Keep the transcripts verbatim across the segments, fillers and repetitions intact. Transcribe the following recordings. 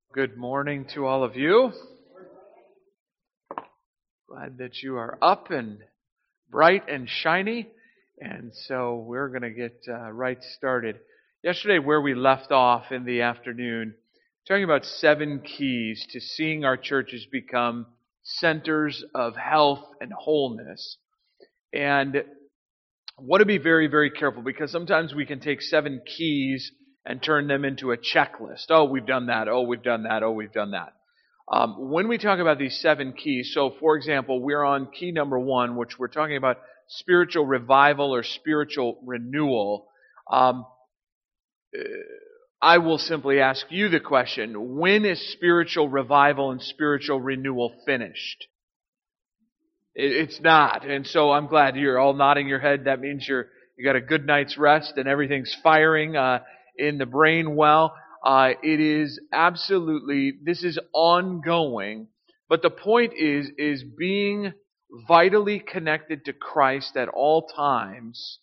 Good morning to all of you. Glad that you are up and bright and shiny. And so we're going to get uh, right started. Yesterday, where we left off in the afternoon, talking about seven keys to seeing our churches become centers of health and wholeness. And I want to be very, very careful because sometimes we can take seven keys and turn them into a checklist. Oh, we've done that. Oh, we've done that. Oh, we've done that. Um, when we talk about these seven keys, so for example, we're on key number one, which we're talking about spiritual revival or spiritual renewal. Um, I will simply ask you the question, when is spiritual revival and spiritual renewal finished? It's not. And so I'm glad you're all nodding your head. That means you're you got a good night's rest and everything's firing uh, in the brain well. Uh, it is absolutely, this is ongoing. But the point is, is being vitally connected to Christ at all times,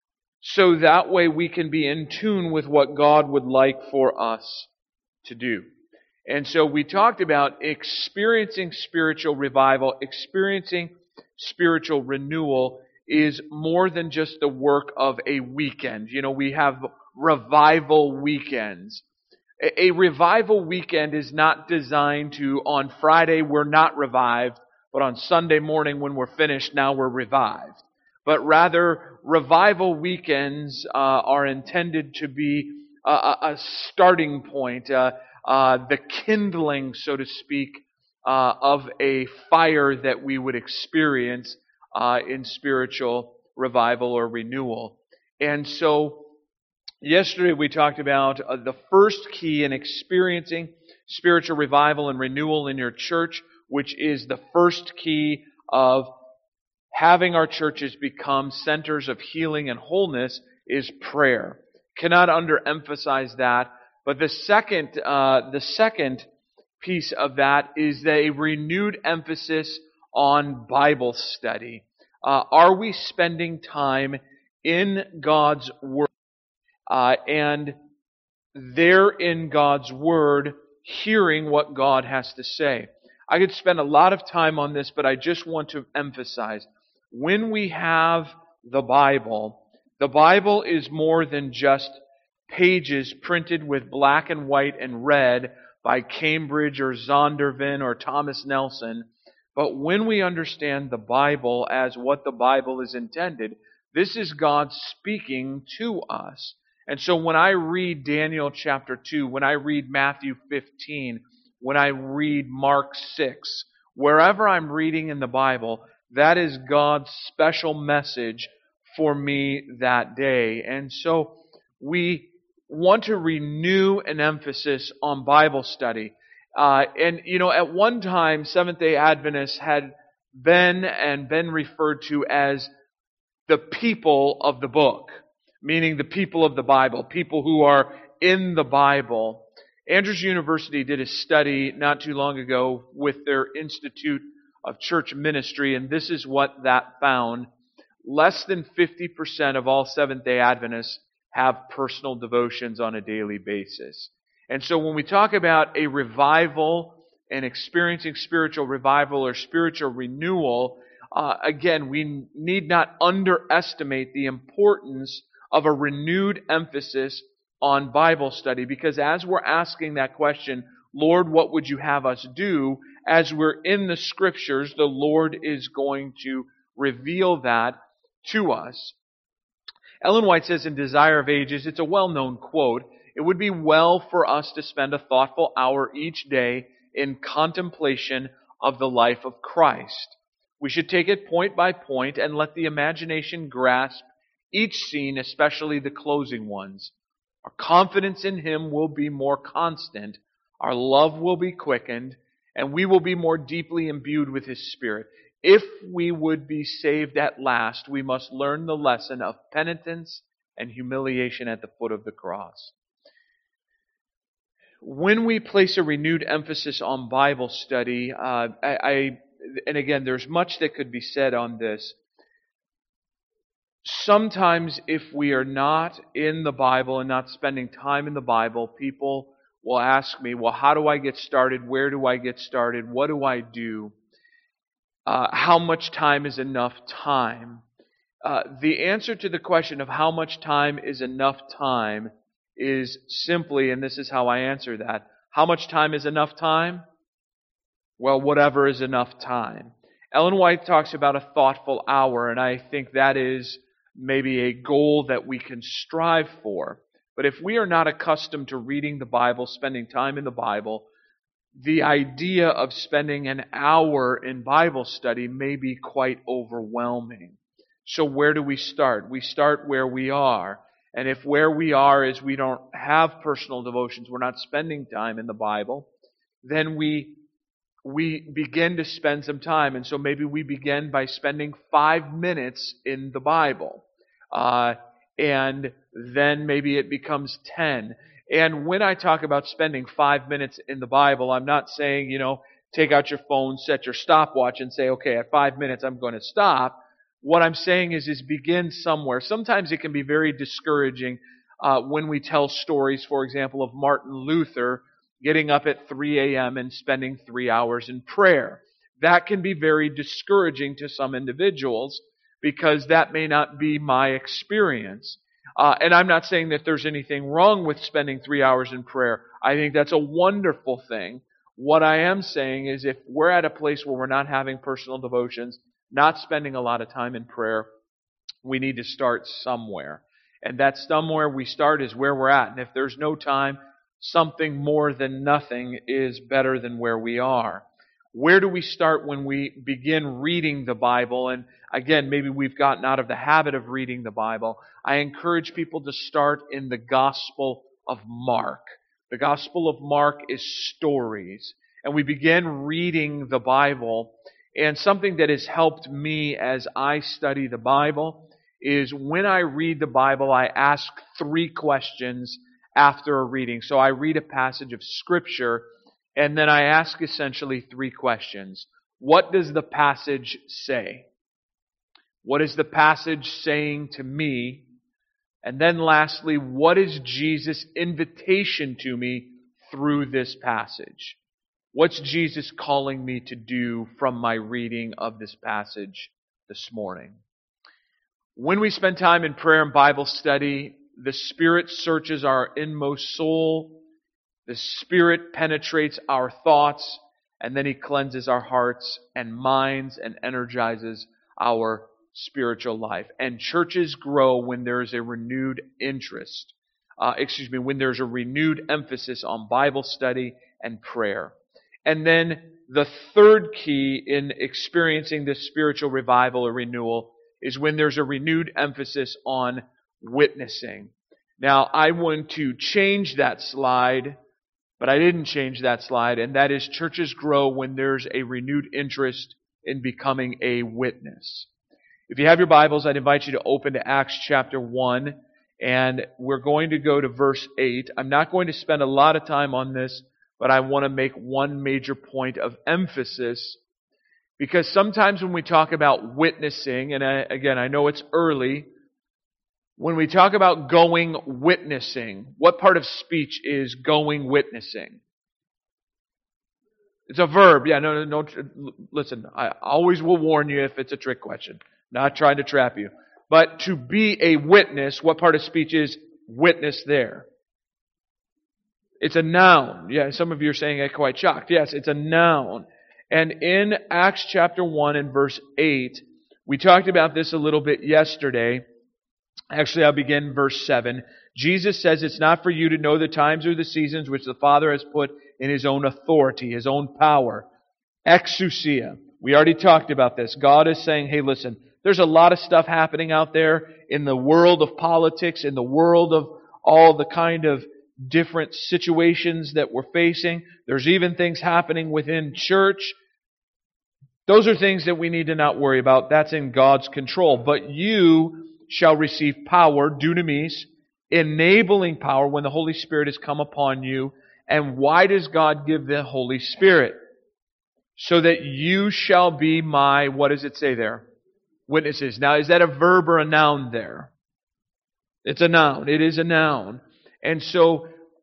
so that way we can be in tune with what God would like for us to do. And so we talked about experiencing spiritual revival, experiencing spiritual renewal is more than just the work of a weekend. You know, we have revival weekends. A revival weekend is not designed to, on Friday we're not revived, but on Sunday morning when we're finished, now we're revived. But rather, revival weekends uh, are intended to be a, a starting point, uh, uh, the kindling, so to speak, uh, of a fire that we would experience uh, in spiritual revival or renewal. And so, yesterday we talked about uh, the first key in experiencing spiritual revival and renewal in your church, which is the first key of having our churches become centers of healing and wholeness, is prayer. Cannot underemphasize that. But the second, uh, the second piece of that is a renewed emphasis on Bible study. Uh, are we spending time in God's Word? Uh, and there in God's Word, hearing what God has to say. I could spend a lot of time on this, but I just want to emphasize, when we have the Bible, the Bible is more than just pages printed with black and white and red by Cambridge or Zondervan or Thomas Nelson. But when we understand the Bible as what the Bible is intended, this is God speaking to us. And so when I read Daniel chapter two, when I read Matthew fifteen, when I read Mark six, wherever I'm reading in the Bible, that is God's special message for me that day. And so we want to renew an emphasis on Bible study. Uh, and, you know, at one time, Seventh-day Adventists had been and been referred to as the people of the book, meaning the people of the Bible, people who are in the Bible. Andrews University did a study not too long ago with their Institute of Church Ministry, and this is what that found. Less than fifty percent of all Seventh-day Adventists have personal devotions on a daily basis. And so when we talk about a revival and experiencing spiritual revival or spiritual renewal, uh, again, we need not underestimate the importance of a renewed emphasis on Bible study, because as we're asking that question, Lord, what would you have us do? As we're in the Scriptures, the Lord is going to reveal that to us. Ellen White says in Desire of Ages, it's a well-known quote, it would be well for us to spend a thoughtful hour each day in contemplation of the life of Christ. We should take it point by point and let the imagination grasp each scene, especially the closing ones. Our confidence in Him will be more constant, our love will be quickened, and we will be more deeply imbued with His Spirit. If we would be saved at last, we must learn the lesson of penitence and humiliation at the foot of the cross. When we place a renewed emphasis on Bible study, uh, I, I, and again, there's much that could be said on this. Sometimes if we are not in the Bible and not spending time in the Bible, people will ask me, well, how do I get started? Where do I get started? What do I do? Uh, how much time is enough time? Uh, the answer to the question of how much time is enough time is simply, and this is how I answer that, how much time is enough time? Well, whatever is enough time. Ellen White talks about a thoughtful hour, and I think that is maybe a goal that we can strive for. But if we are not accustomed to reading the Bible, spending time in the Bible, the idea of spending an hour in Bible study may be quite overwhelming. So where do we start? We start where we are. And if where we are is we don't have personal devotions, we're not spending time in the Bible, then we we begin to spend some time. And so maybe we begin by spending five minutes in the Bible. Uh, and then maybe it becomes ten. And when I talk about spending five minutes in the Bible, I'm not saying, you know, take out your phone, set your stopwatch, and say, okay, at five minutes I'm going to stop. What I'm saying is, is begin somewhere. Sometimes it can be very discouraging uh, when we tell stories, for example, of Martin Luther getting up at three a.m. and spending three hours in prayer. That can be very discouraging to some individuals because that may not be my experience. Uh, and I'm not saying that there's anything wrong with spending three hours in prayer. I think that's a wonderful thing. What I am saying is if we're at a place where we're not having personal devotions, not spending a lot of time in prayer, we need to start somewhere. And that somewhere we start is where we're at. And if there's no time, something more than nothing is better than where we are. Where do we start when we begin reading the Bible? And again, maybe we've gotten out of the habit of reading the Bible. I encourage people to start in the Gospel of Mark. The Gospel of Mark is stories. And we begin reading the Bible. And something that has helped me as I study the Bible is when I read the Bible, I ask three questions after a reading. So I read a passage of Scripture, and then I ask essentially three questions. What does the passage say? What is the passage saying to me? And then lastly, what is Jesus' invitation to me through this passage? What's Jesus calling me to do from my reading of this passage this morning? When we spend time in prayer and Bible study, the Spirit searches our inmost soul. The Spirit penetrates our thoughts, and then He cleanses our hearts and minds and energizes our spiritual life. And churches grow when there is a renewed interest, uh, excuse me, when there's a renewed emphasis on Bible study and prayer. And then the third key in experiencing this spiritual revival or renewal is when there's a renewed emphasis on witnessing. Now, I want to change that slide, but I didn't change that slide, and that is churches grow when there's a renewed interest in becoming a witness. If you have your Bibles, I'd invite you to open to Acts chapter one, and we're going to go to verse eight. I'm not going to spend a lot of time on this, but I want to make one major point of emphasis, because sometimes when we talk about witnessing, and I, again, I know it's early, when we talk about going witnessing, what part of speech is going witnessing? It's a verb. Yeah, no, no, no. Listen, I always will warn you if it's a trick question. Not trying to trap you. But to be a witness, what part of speech is witness there? It's a noun. Yeah, some of you are saying it quite shocked. Yes, it's a noun. And in Acts chapter one and verse eight, we talked about this a little bit yesterday. Actually, I'll begin in verse seven. Jesus says it's not for you to know the times or the seasons which the Father has put in His own authority, His own power. Exousia. We already talked about this. God is saying, hey, listen, there's a lot of stuff happening out there in the world of politics, in the world of all the kind of different situations that we're facing. There's even things happening within church. Those are things that we need to not worry about. That's in God's control. But you shall receive power, dunamis, enabling power when the Holy Spirit has come upon you. And why does God give the Holy Spirit? So that you shall be my, what does it say there? Witnesses. Now, is that a verb or a noun there? It's a noun. It is a noun. And so,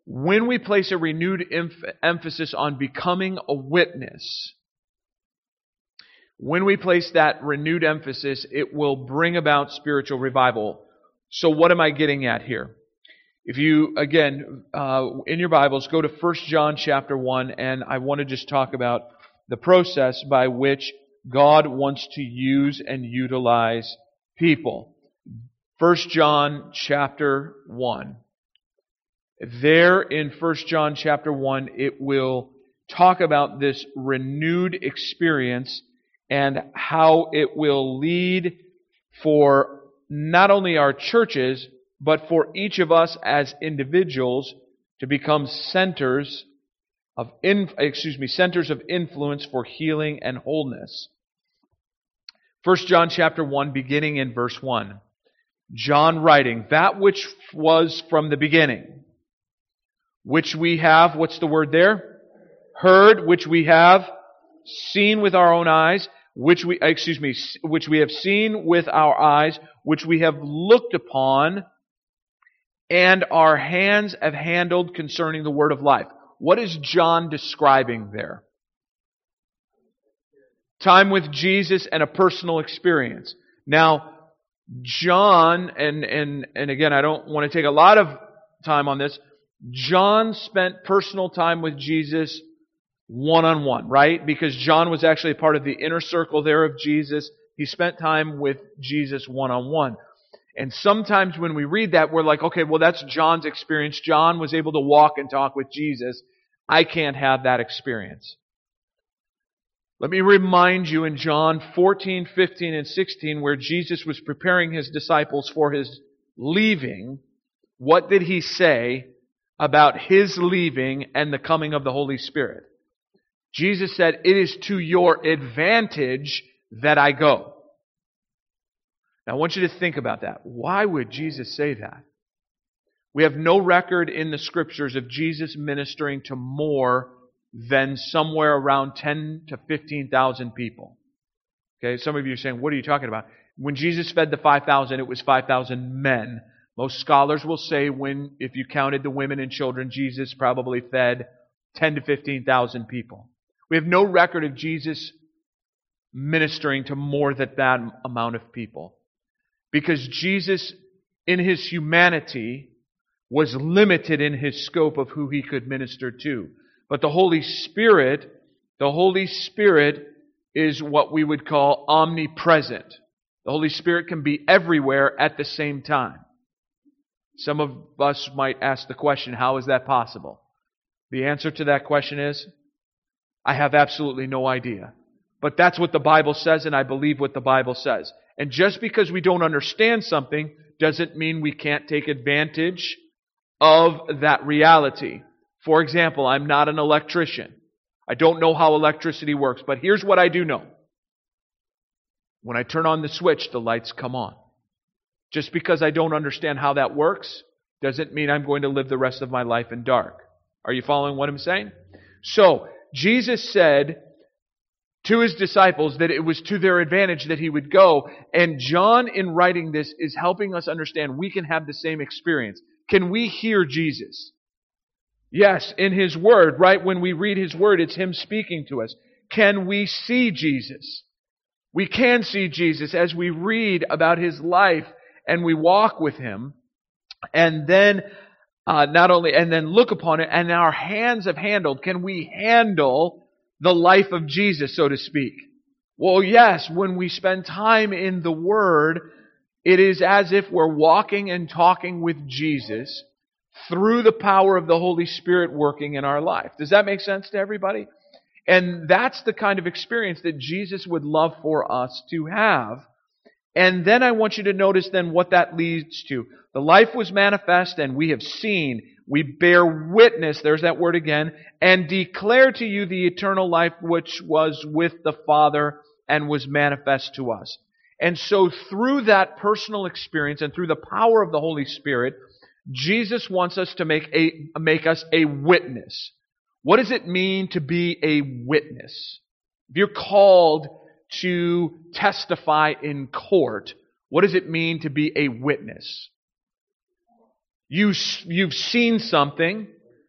when we place a renewed emph- emphasis on becoming a witness, when we place that renewed emphasis, it will bring about spiritual revival. So what am I getting at here? If you, again, uh, in your Bibles, go to First John chapter one, and I want to just talk about the process by which God wants to use and utilize people. First John chapter one. There in First John chapter one, it will talk about this renewed experience and how it will lead for not only our churches, but for each of us as individuals to become centers of in, excuse me, centers of influence for healing and wholeness. First John chapter one, beginning in verse one. John writing, that which was from the beginning, which we have, what's the word there? Heard, which we have seen with our own eyes, which we, excuse me, which we have seen with our eyes, which we have looked upon, and our hands have handled concerning the word of life. What is John describing there? Time with Jesus and a personal experience. Now, John, and, and, and again, I don't want to take a lot of time on this. John spent personal time with Jesus one-on-one, right? Because John was actually a part of the inner circle there of Jesus. He spent time with Jesus one-on-one. And sometimes when we read that, we're like, okay, well, that's John's experience. John was able to walk and talk with Jesus. I can't have that experience. Let me remind you in John fourteen, fifteen, and sixteen, where Jesus was preparing His disciples for His leaving, what did He say about His leaving and the coming of the Holy Spirit? Jesus said, it is to your advantage that I go. Now I want you to think about that. Why would Jesus say that? We have no record in the Scriptures of Jesus ministering to more than somewhere around ten to fifteen thousand people. Okay, some of you are saying, what are you talking about? When Jesus fed the five thousand, it was five thousand men. Most scholars will say when, if you counted the women and children, Jesus probably fed ten to fifteen thousand people. We have no record of Jesus ministering to more than that amount of people. Because Jesus, in His humanity, was limited in His scope of who He could minister to. But the Holy Spirit, the Holy Spirit is what we would call omnipresent. The Holy Spirit can be everywhere at the same time. Some of us might ask the question, how is that possible? The answer to that question is, I have absolutely no idea. But that's what the Bible says, and I believe what the Bible says. And just because we don't understand something doesn't mean we can't take advantage of that reality. For example, I'm not an electrician. I don't know how electricity works, but here's what I do know. When I turn on the switch, the lights come on. Just because I don't understand how that works doesn't mean I'm going to live the rest of my life in dark. Are you following what I'm saying? So, Jesus said to His disciples that it was to their advantage that He would go. And John, in writing this, is helping us understand we can have the same experience. Can we hear Jesus? Yes, in His Word, right? When we read His Word, it's Him speaking to us. Can we see Jesus? We can see Jesus as we read about His life and we walk with Him. And then, uh, not only, and then look upon it, and our hands have handled. Can we handle the life of Jesus, so to speak? Well, yes, when we spend time in the Word, it is as if we're walking and talking with Jesus through the power of the Holy Spirit working in our life. Does that make sense to everybody? And that's the kind of experience that Jesus would love for us to have. And then I want you to notice then what that leads to. The life was manifest, and we have seen, we bear witness, there's that word again, and declare to you the eternal life which was with the Father and was manifest to us. And so through that personal experience and through the power of the Holy Spirit, Jesus wants us to make a make us a witness. What does it mean to be a witness? If you're called to testify in court, what does it mean to be a witness? You, you've seen something,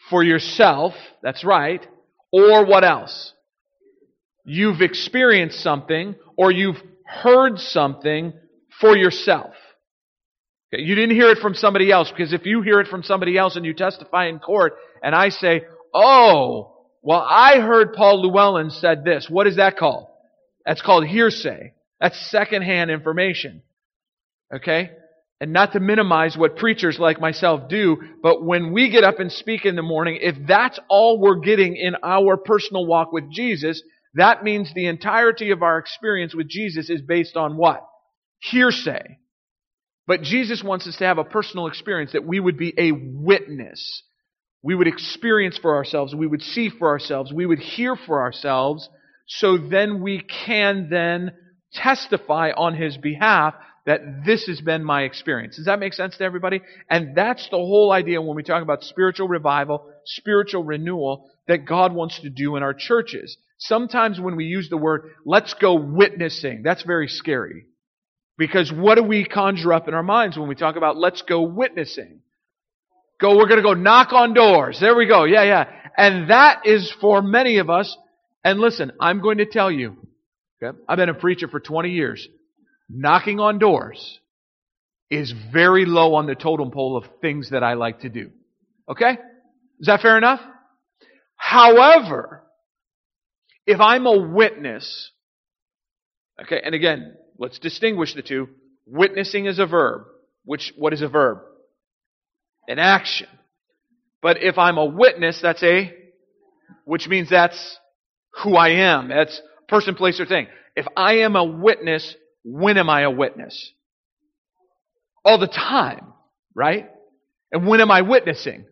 for yourself, that's right, or what else? You've experienced something, or you've heard something for yourself. Okay, you didn't hear it from somebody else, because if you hear it from somebody else and you testify in court, and I say, oh, well, I heard Paul Llewellyn said this. What is that called? That's called hearsay. That's secondhand information. Okay? And not to minimize what preachers like myself do, but when we get up and speak in the morning, if that's all we're getting in our personal walk with Jesus, that means the entirety of our experience with Jesus is based on what? Hearsay. But Jesus wants us to have a personal experience, that we would be a witness. We would experience for ourselves, we would see for ourselves, we would hear for ourselves, so then we can then testify on His behalf that this has been my experience. Does that make sense to everybody? And that's the whole idea when we talk about spiritual revival, spiritual renewal, that God wants to do in our churches. Sometimes when we use the word, let's go witnessing, that's very scary. Because what do we conjure up in our minds when we talk about let's go witnessing? Go, we're going to go knock on doors. There we go. Yeah, yeah. And that is for many of us. And listen, I'm going to tell you, okay, I've been a preacher for twenty years. Knocking on doors is very low on the totem pole of things that I like to do. Okay? Is that fair enough? However, if I'm a witness, okay, and again, let's distinguish the two. Witnessing is a verb. Which, what is a verb? An action. But if I'm a witness, that's a, which means that's who I am. That's person, place, or thing. If I am a witness, when am I a witness? All the time, right? And when am I witnessing?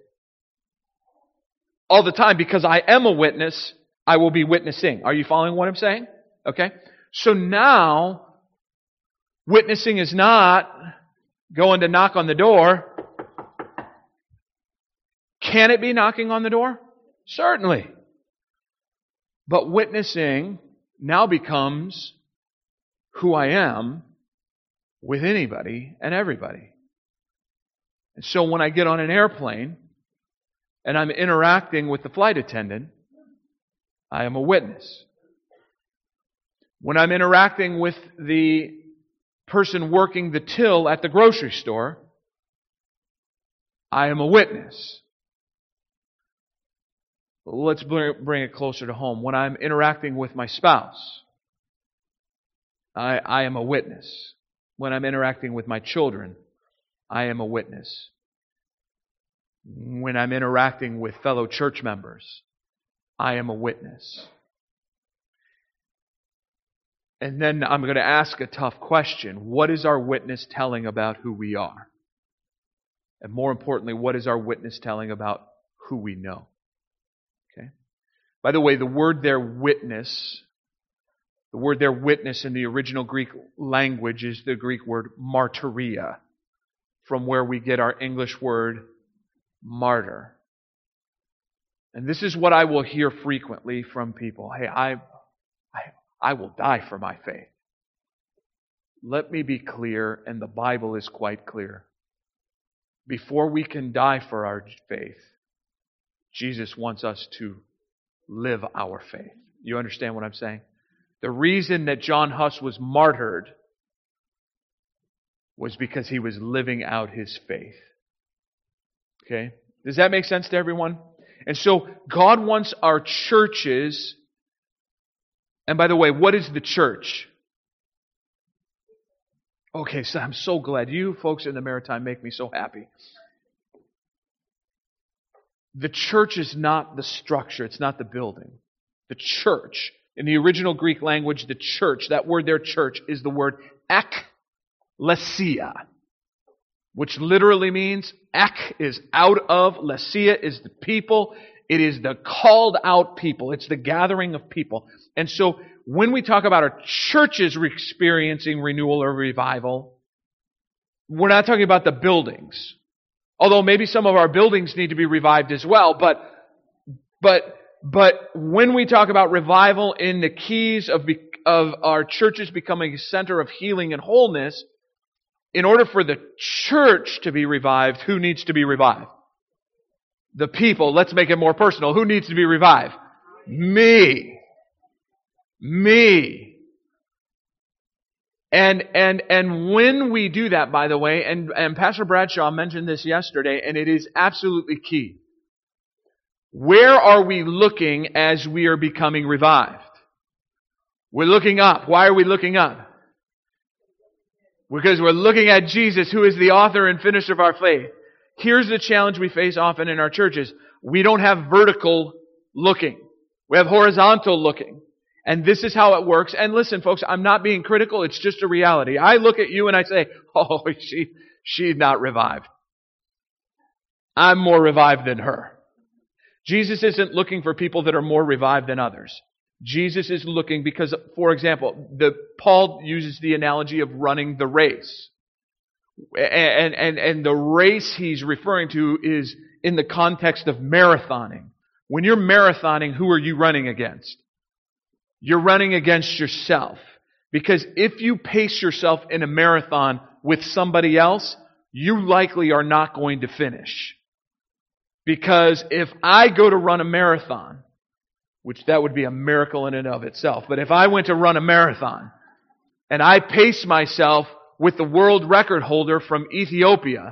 All the time, because I am a witness, I will be witnessing. Are you following what I'm saying? Okay. So now, witnessing is not going to knock on the door. Can it be knocking on the door? Certainly. But witnessing now becomes who I am with anybody and everybody. And so when I get on an airplane and I'm interacting with the flight attendant, I am a witness. When I'm interacting with the person working the till at the grocery store, I am a witness. Let's bring it closer to home. When I'm interacting with my spouse, I, I am a witness. When I'm interacting with my children, I am a witness. When I'm interacting with fellow church members, I am a witness. And then I'm going to ask a tough question. What is our witness telling about who we are? And more importantly, what is our witness telling about who we know? Okay. By the way, the word there, witness, the word there, witness, in the original Greek language is the Greek word martyria, from where we get our English word martyr. And this is what I will hear frequently from people. Hey, I, I, I will die for my faith. Let me be clear, and the Bible is quite clear. Before we can die for our faith, Jesus wants us to live our faith. You understand what I'm saying? The reason that John Huss was martyred was because he was living out his faith. Okay? Does that make sense to everyone? And so God wants our churches, and by the way, what is the church? Okay, so I'm so glad. You folks in the Maritime make me so happy. The church is not the structure. It's not the building. The church, in the original Greek language, the church, that word there, church, is the word ekklesia, which literally means ek is out of, lesia is the people. It is the called out people. It's the gathering of people. And so when we talk about our churches experiencing renewal or revival, we're not talking about the buildings. Although maybe some of our buildings need to be revived as well. But, but, but when we talk about revival in the keys of, of our churches becoming a center of healing and wholeness, in order for the church to be revived, who needs to be revived? The people, let's make it more personal. Who needs to be revived? Me. Me. And, and, and when we do that, by the way, and, and Pastor Bradshaw mentioned this yesterday, and it is absolutely key. Where are we looking as we are becoming revived? We're looking up. Why are we looking up? Because we're looking at Jesus, who is the author and finisher of our faith. Here's the challenge we face often in our churches. We don't have vertical looking. We have horizontal looking. And this is how it works. And listen, folks, I'm not being critical. It's just a reality. I look at you and I say, oh, she, she's not revived. I'm more revived than her. Jesus isn't looking for people that are more revived than others. Jesus is looking because, for example, the, Paul uses the analogy of running the race. And, and, and the race he's referring to is in the context of marathoning. When you're marathoning, who are you running against? You're running against yourself. Because if you pace yourself in a marathon with somebody else, you likely are not going to finish. Because if I go to run a marathon, which that would be a miracle in and of itself, but if I went to run a marathon and I pace myself with the world record holder from Ethiopia,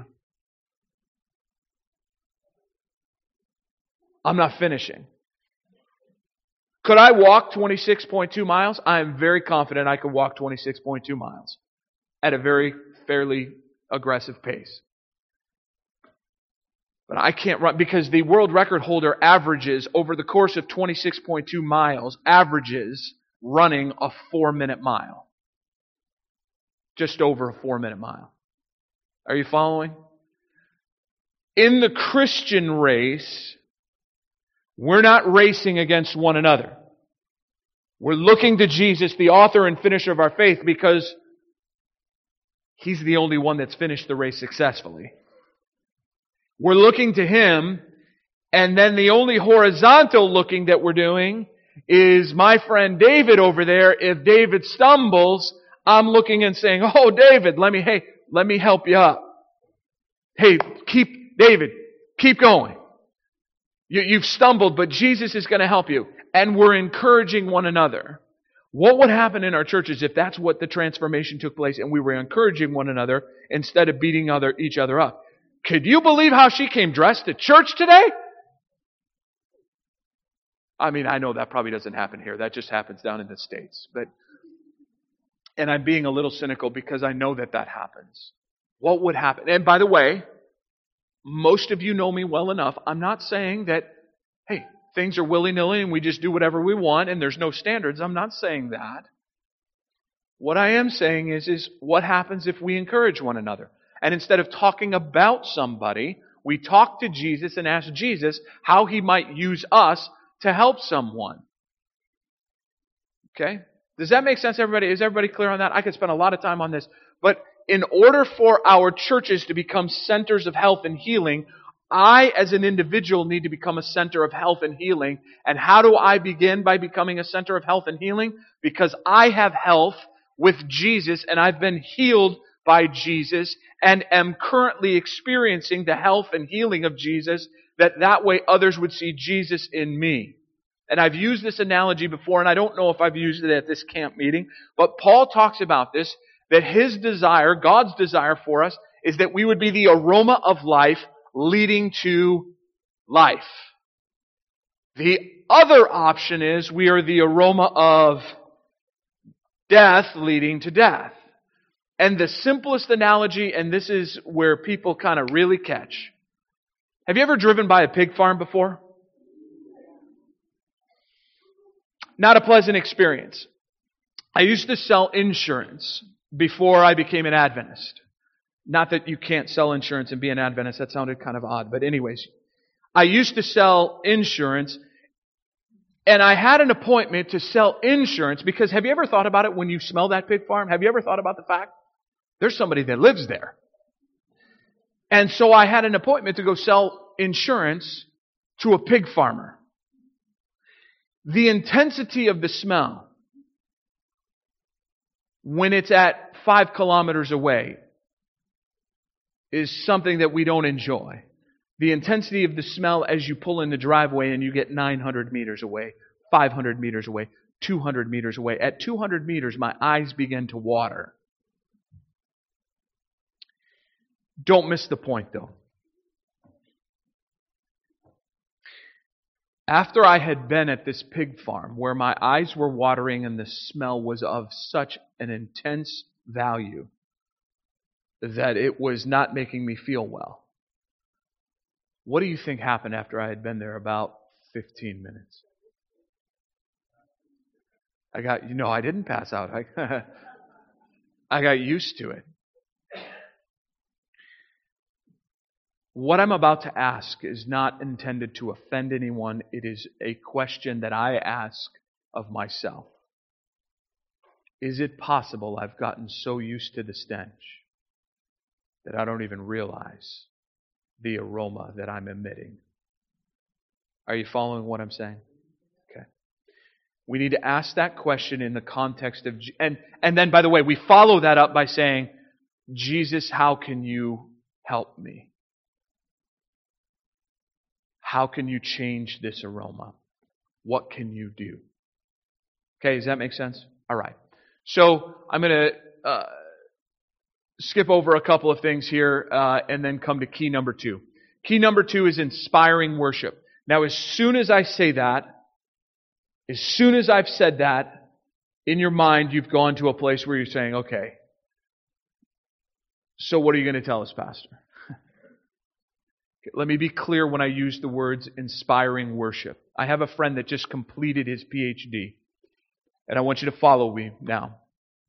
I'm not finishing. Could I walk twenty-six point two miles? I am very confident I could walk twenty-six point two miles at a very fairly aggressive pace. But I can't run because the world record holder averages over the course of twenty-six point two miles, averages running a four minute mile. Just over a four minute mile. Are you following? In the Christian race, we're not racing against one another. We're looking to Jesus, the author and finisher of our faith, because He's the only one that's finished the race successfully. We're looking to Him, and then the only horizontal looking that we're doing is my friend David over there. If David stumbles, I'm looking and saying, oh, David, let me, hey, let me help you up. Hey, keep, David, keep going. You, you've stumbled, but Jesus is going to help you. And we're encouraging one another. What would happen in our churches if that's what the transformation took place and we were encouraging one another instead of beating other, each other up? Could you believe how she came dressed to church today? I mean, I know that probably doesn't happen here. That just happens down in the States. But, and I'm being a little cynical because I know that that happens. What would happen? And by the way, most of you know me well enough. I'm not saying that, hey, things are willy-nilly and we just do whatever we want and there's no standards. I'm not saying that. What I am saying is, is what happens if we encourage one another? And instead of talking about somebody, we talk to Jesus and ask Jesus how He might use us to help someone. Okay? Does that make sense, everybody? Is everybody clear on that? I could spend a lot of time on this. But in order for our churches to become centers of health and healing, I, as an individual, need to become a center of health and healing. And how do I begin by becoming a center of health and healing? Because I have health with Jesus and I've been healed by Jesus and am currently experiencing the health and healing of Jesus, that that way others would see Jesus in me. And I've used this analogy before, and I don't know if I've used it at this camp meeting, but Paul talks about this, that his desire, God's desire for us, is that we would be the aroma of life leading to life. The other option is we are the aroma of death leading to death. And the simplest analogy, and this is where people kind of really catch. Have you ever driven by a pig farm before? Not a pleasant experience. I used to sell insurance before I became an Adventist. Not that you can't sell insurance and be an Adventist. That sounded kind of odd. But anyways, I used to sell insurance, and I had an appointment to sell insurance because have you ever thought about it when you smell that pig farm? Have you ever thought about the fact there's somebody that lives there? And so I had an appointment to go sell insurance to a pig farmer. The intensity of the smell when it's at five kilometers away is something that we don't enjoy. the intensity of the smell as you pull in the driveway and you get nine hundred meters away, five hundred meters away, two hundred meters away. At two hundred meters, my eyes begin to water. Don't miss the point, though. After I had been at this pig farm where my eyes were watering and the smell was of such an intense value that it was not making me feel well, what do you think happened after I had been there about fifteen minutes? I got, you know, I didn't pass out. I, I got used to it. What I'm about to ask is not intended to offend anyone. It is a question that I ask of myself. Is it possible I've gotten so used to the stench that I don't even realize the aroma that I'm emitting? Are you following what I'm saying? Okay. We need to ask that question in the context of, and, and then, by the way, we follow that up by saying, Jesus, how can you help me? How can you change this aroma? What can you do? Okay, does that make sense? All right. So I'm going to uh, skip over a couple of things here uh, and then come to key number two. Key number two is inspiring worship. Now, as soon as I say that, as soon as I've said that, in your mind you've gone to a place where you're saying, okay, so what are you going to tell us, Pastor? Let me be clear when I use the words inspiring worship. I have a friend that just completed his P H D, and I want you to follow me now.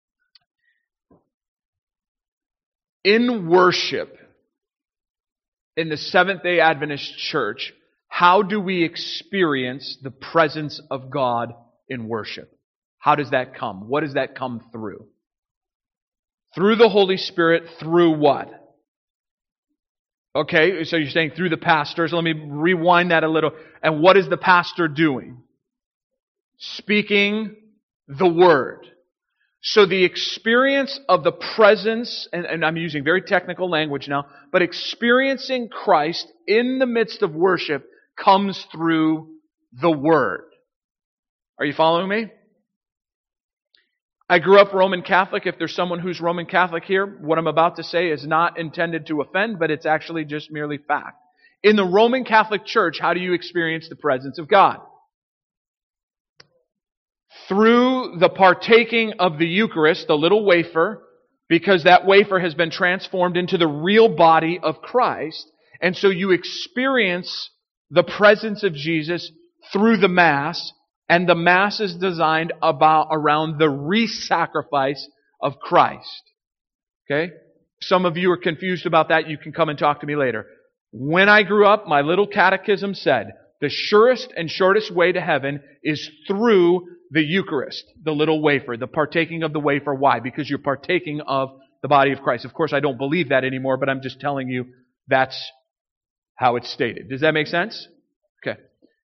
In worship, in the Seventh-day Adventist Church, how do we experience the presence of God in worship? How does that come? What does that come through? Through the Holy Spirit, through what? Okay, so you're saying through the pastors. Let me rewind that a little. And what is the pastor doing? Speaking the Word. So the experience of the presence, and, and I'm using very technical language now, but experiencing Christ in the midst of worship comes through the Word. Are you following me? I grew up Roman Catholic. If there's someone who's Roman Catholic here, what I'm about to say is not intended to offend, but it's actually just merely fact. In the Roman Catholic Church, how do you experience the presence of God? Through the partaking of the Eucharist, the little wafer, because that wafer has been transformed into the real body of Christ. And so you experience the presence of Jesus through the Mass. And the Mass is designed about around the re-sacrifice of Christ. Okay? Some of you are confused about that. You can come and talk to me later. When I grew up, my little catechism said, the surest and shortest way to heaven is through the Eucharist, the little wafer, the partaking of the wafer. Why? Because you're partaking of the body of Christ. Of course, I don't believe that anymore, but I'm just telling you that's how it's stated. Does that make sense? Okay.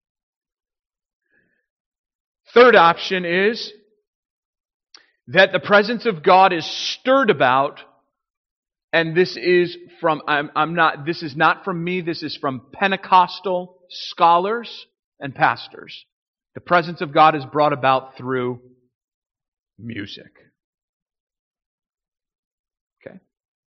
Third option is that the presence of God is stirred about, and this is from, I'm, I'm not, this is not from me, this is from Pentecostal scholars and pastors. The presence of God is brought about through music. Okay.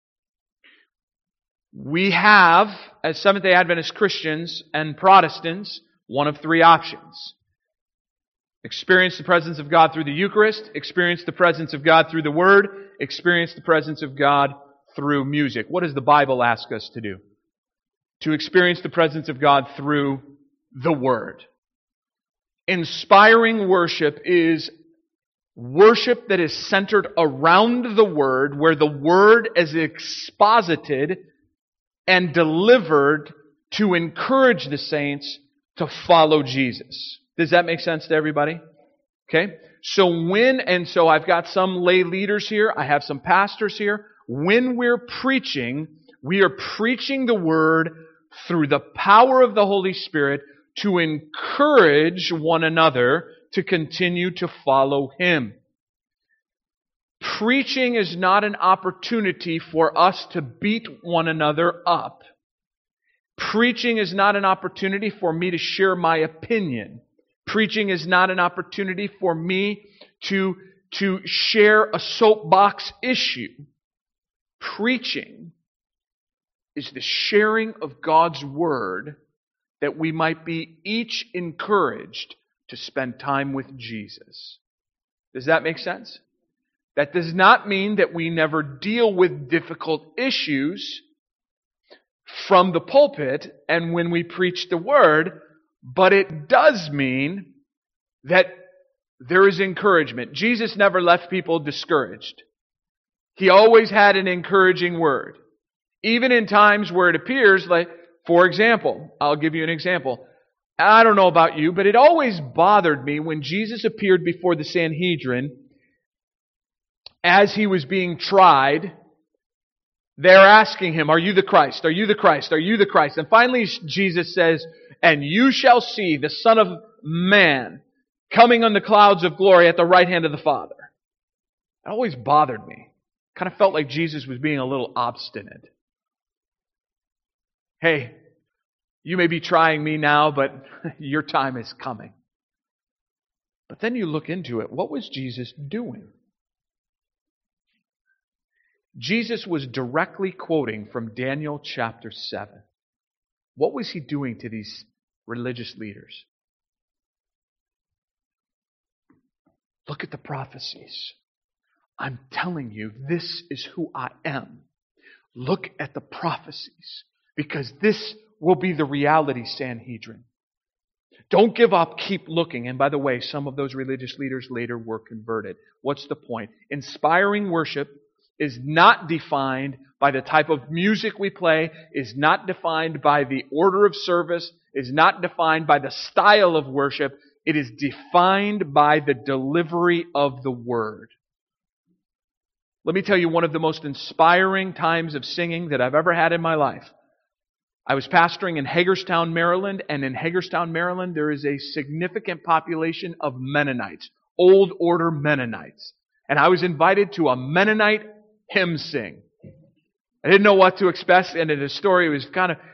We have, as Seventh-day Adventist Christians and Protestants, one of three options. Experience the presence of God through the Eucharist, experience the presence of God through the Word, experience the presence of God through music. What does the Bible ask us to do? To experience the presence of God through the Word. Inspiring worship is worship that is centered around the Word, where the Word is exposited and delivered to encourage the saints to follow Jesus. Does that make sense to everybody? Okay. So when, and so I've got some lay leaders here, I have some pastors here. When we're preaching, we are preaching the Word through the power of the Holy Spirit to encourage one another to continue to follow Him. Preaching is not an opportunity for us to beat one another up. Preaching is not an opportunity for me to share my opinion. Preaching is not an opportunity for me to, to share a soapbox issue. Preaching is the sharing of God's Word that we might be each encouraged to spend time with Jesus. Does that make sense? That does not mean that we never deal with difficult issues from the pulpit and when we preach the Word, but it does mean that there is encouragement. Jesus never left people discouraged. He always had an encouraging word. Even in times where it appears like, for example, I'll give you an example. I don't know about you, but it always bothered me when Jesus appeared before the Sanhedrin as He was being tried. They're asking Him, "Are you the Christ? Are you the Christ? Are you the Christ?" And finally Jesus says, "And you shall see the Son of Man coming on the clouds of glory at the right hand of the Father." It always bothered me. Kind of felt like Jesus was being a little obstinate. Hey, you may be trying me now, but your time is coming. But then you look into it. What was Jesus doing? Jesus was directly quoting from Daniel chapter seven. What was He doing to these religious leaders? Look at the prophecies. I'm telling you, this is who I am. Look at the prophecies, because this will be the reality, Sanhedrin. Don't give up, keep looking. And by the way, some of those religious leaders later were converted. What's the point? Inspiring worship is not defined by the type of music we play, is not defined by the order of service, is not defined by the style of worship. It is defined by the delivery of the Word. Let me tell you one of the most inspiring times of singing that I've ever had in my life. I was pastoring in Hagerstown, Maryland, and in Hagerstown, Maryland, there is a significant population of Mennonites, Old Order Mennonites. And I was invited to a Mennonite hymn sing. I didn't know what to expect, and the story was kind of...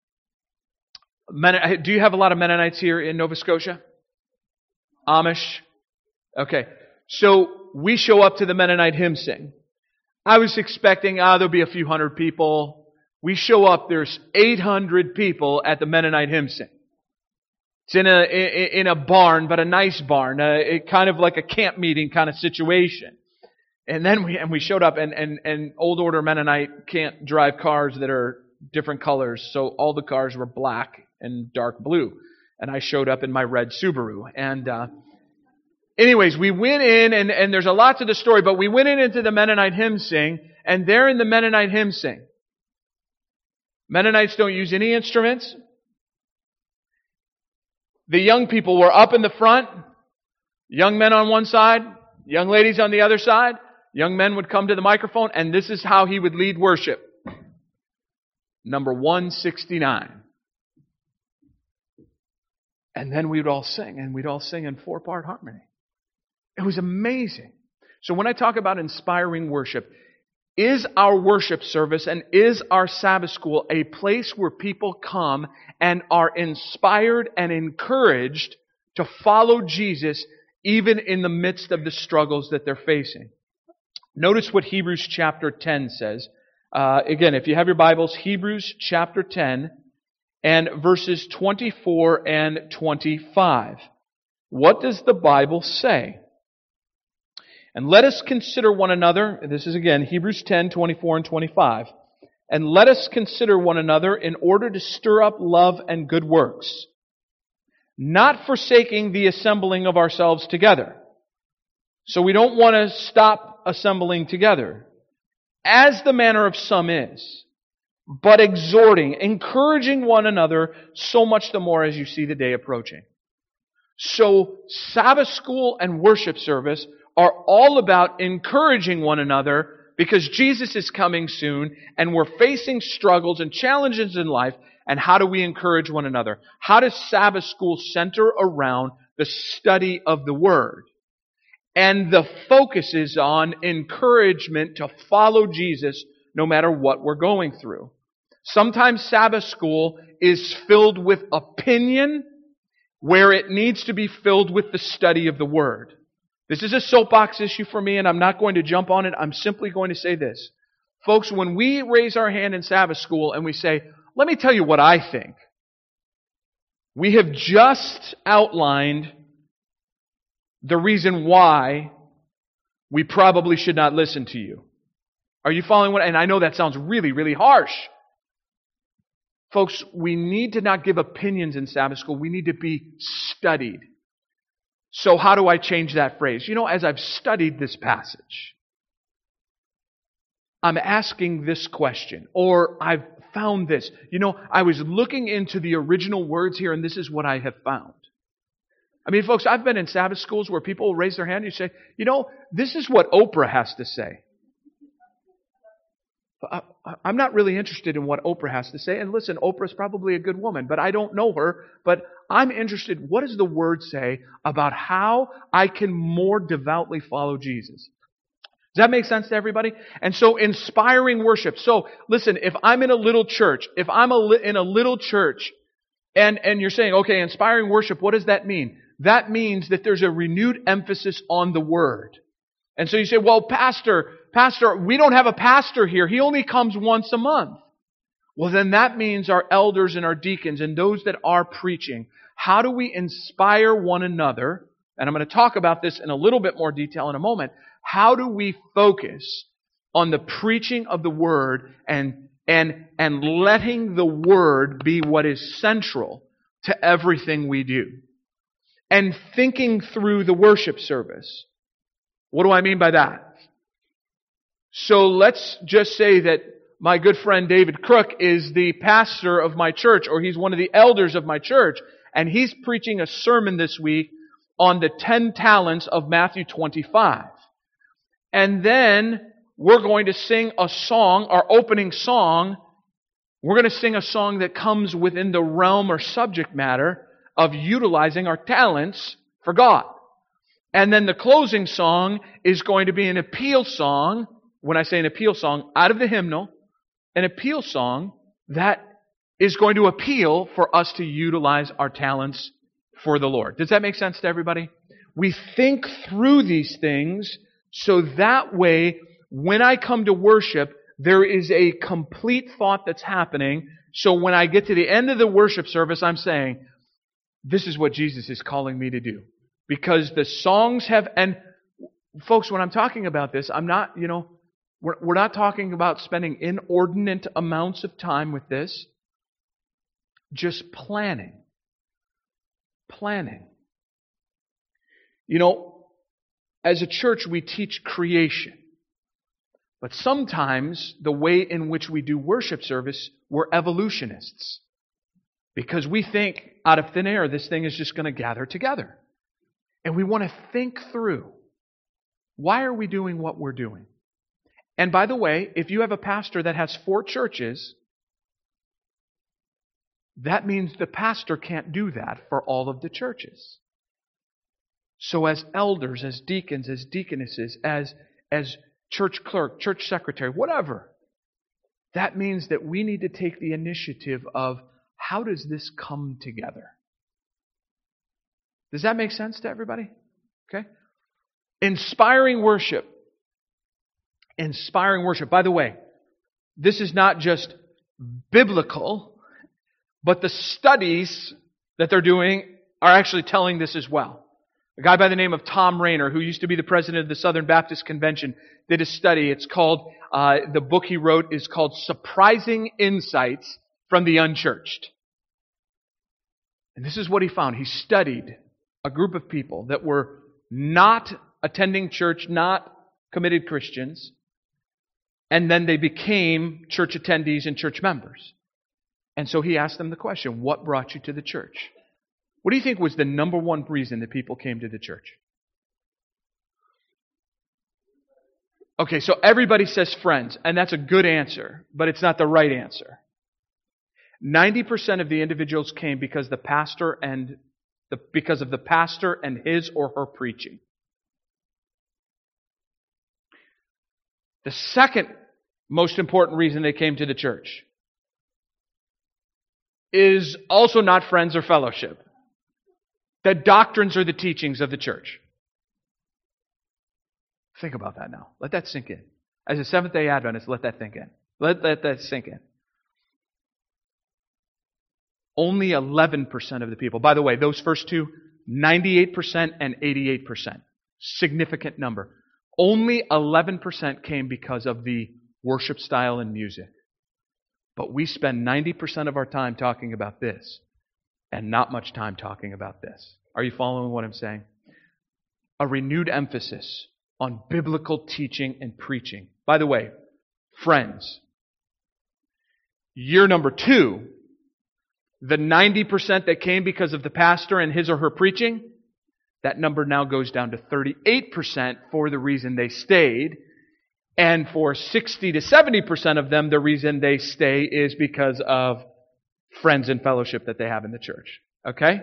Do you have a lot of Mennonites here in Nova Scotia? Amish? Okay. So we show up to the Mennonite hymn sing. I was expecting, ah, there'll be a few hundred people. We show up, there's eight hundred people at the Mennonite hymn sing. It's in a in a barn, but a nice barn, uh, it kind of like a camp meeting kind of situation. And then we and we showed up, and, and, and Old Order Mennonite can't drive cars that are different colors, so all the cars were black and dark blue. And I showed up in my red Subaru. And uh, anyways, we went in, and, and there's a lot to the story, but we went in into the Mennonite hymn sing, and there in the Mennonite hymn sing, Mennonites don't use any instruments. The young people were up in the front, young men on one side, young ladies on the other side. Young men would come to the microphone, and this is how he would lead worship. Number one sixty-nine. And then we would all sing, and we'd all sing in four-part harmony. It was amazing. So when I talk about inspiring worship, is our worship service and is our Sabbath school a place where people come and are inspired and encouraged to follow Jesus even in the midst of the struggles that they're facing? Notice what Hebrews chapter ten says. Uh, again, if you have your Bibles, Hebrews chapter ten and verses twenty-four and twenty-five. What does the Bible say? And let us consider one another. This is again Hebrews ten, twenty-four and twenty-five. And let us consider one another in order to stir up love and good works, not forsaking the assembling of ourselves together. So we don't want to stop assembling together, as the manner of some is, but exhorting, encouraging one another, so much the more as you see the day approaching. So Sabbath school and worship service are all about encouraging one another, because Jesus is coming soon and we're facing struggles and challenges in life. And how do we encourage one another? How does Sabbath school center around the study of the Word? And the focus is on encouragement to follow Jesus no matter what we're going through. Sometimes Sabbath school is filled with opinion where it needs to be filled with the study of the Word. This is a soapbox issue for me, and I'm not going to jump on it. I'm simply going to say this. Folks, when we raise our hand in Sabbath school and we say, let me tell you what I think, we have just outlined the reason why we probably should not listen to you. Are you following what? And I know that sounds really, really harsh. Folks, we need to not give opinions in Sabbath school. We need to be studied. So how do I change that phrase? You know, as I've studied this passage, I'm asking this question, or I've found this. You know, I was looking into the original words here, and this is what I have found. I mean, folks, I've been in Sabbath schools where people will raise their hand and you say, you know, this is what Oprah has to say. I'm not really interested in what Oprah has to say. And listen, Oprah's probably a good woman, but I don't know her. But I'm interested, what does the Word say about how I can more devoutly follow Jesus? Does that make sense to everybody? And so inspiring worship. So listen, if I'm in a little church, if I'm a li- in a little church and, and you're saying, okay, inspiring worship, what does that mean? That means that there's a renewed emphasis on the Word. And so you say, well, Pastor, Pastor, we don't have a pastor here. He only comes once a month. Well, then that means our elders and our deacons and those that are preaching. How do we inspire one another? And I'm going to talk about this in a little bit more detail in a moment. How do we focus on the preaching of the Word and, and, and letting the Word be what is central to everything we do? And thinking through the worship service. What do I mean by that? So let's just say that my good friend David Crook is the pastor of my church, or he's one of the elders of my church, and he's preaching a sermon this week on the ten talents of Matthew twenty-five. And then we're going to sing a song, our opening song. We're going to sing a song that comes within the realm or subject matter of utilizing our talents for God. And then the closing song is going to be an appeal song. When I say an appeal song, out of the hymnal, an appeal song that is going to appeal for us to utilize our talents for the Lord. Does that make sense to everybody? We think through these things so that way, when I come to worship, there is a complete thought that's happening. So when I get to the end of the worship service, I'm saying, this is what Jesus is calling me to do. Because the songs have, and folks, when I'm talking about this, I'm not, you know, we're, we're not talking about spending inordinate amounts of time with this. Just planning. Planning. You know, as a church, we teach creation. But sometimes the way in which we do worship service, we're evolutionists. Because we think out of thin air, this thing is just going to gather together. And we want to think through, why are we doing what we're doing? And by the way, if you have a pastor that has four churches, that means the pastor can't do that for all of the churches. So as elders, as deacons, as deaconesses, as, as church clerk, church secretary, whatever, that means that we need to take the initiative of, how does this come together? Does that make sense to everybody? Okay. Inspiring worship. Inspiring worship. By the way, this is not just biblical, but the studies that they're doing are actually telling this as well. A guy by the name of Tom Rainer, who used to be the president of the Southern Baptist Convention, did a study. It's called, uh, the book he wrote is called Surprising Insights from the Unchurched. And this is what he found. He studied a group of people that were not attending church, not committed Christians, and then they became church attendees and church members. And so he asked them the question, what brought you to the church? What do you think was the number one reason that people came to the church? Okay, so everybody says friends, and that's a good answer, but it's not the right answer. ninety percent of the individuals came because the pastor and the, because of the pastor and his or her preaching. The second most important reason they came to the church is also not friends or fellowship. That doctrines are the teachings of the church. Think about that now. Let that sink in. As a Seventh-day Adventist, let that sink in. Let, let that sink in. Only eleven percent of the people. By the way, those first two, ninety-eight percent and eighty-eight percent. Significant number. Only eleven percent came because of the worship style and music. But we spend ninety percent of our time talking about this and not much time talking about this. Are you following what I'm saying? A renewed emphasis on biblical teaching and preaching. By the way, friends, year number two, the ninety percent that came because of the pastor and his or her preaching, that number now goes down to thirty-eight percent for the reason they stayed. And for sixty to seventy percent of them, the reason they stay is because of friends and fellowship that they have in the church. Okay?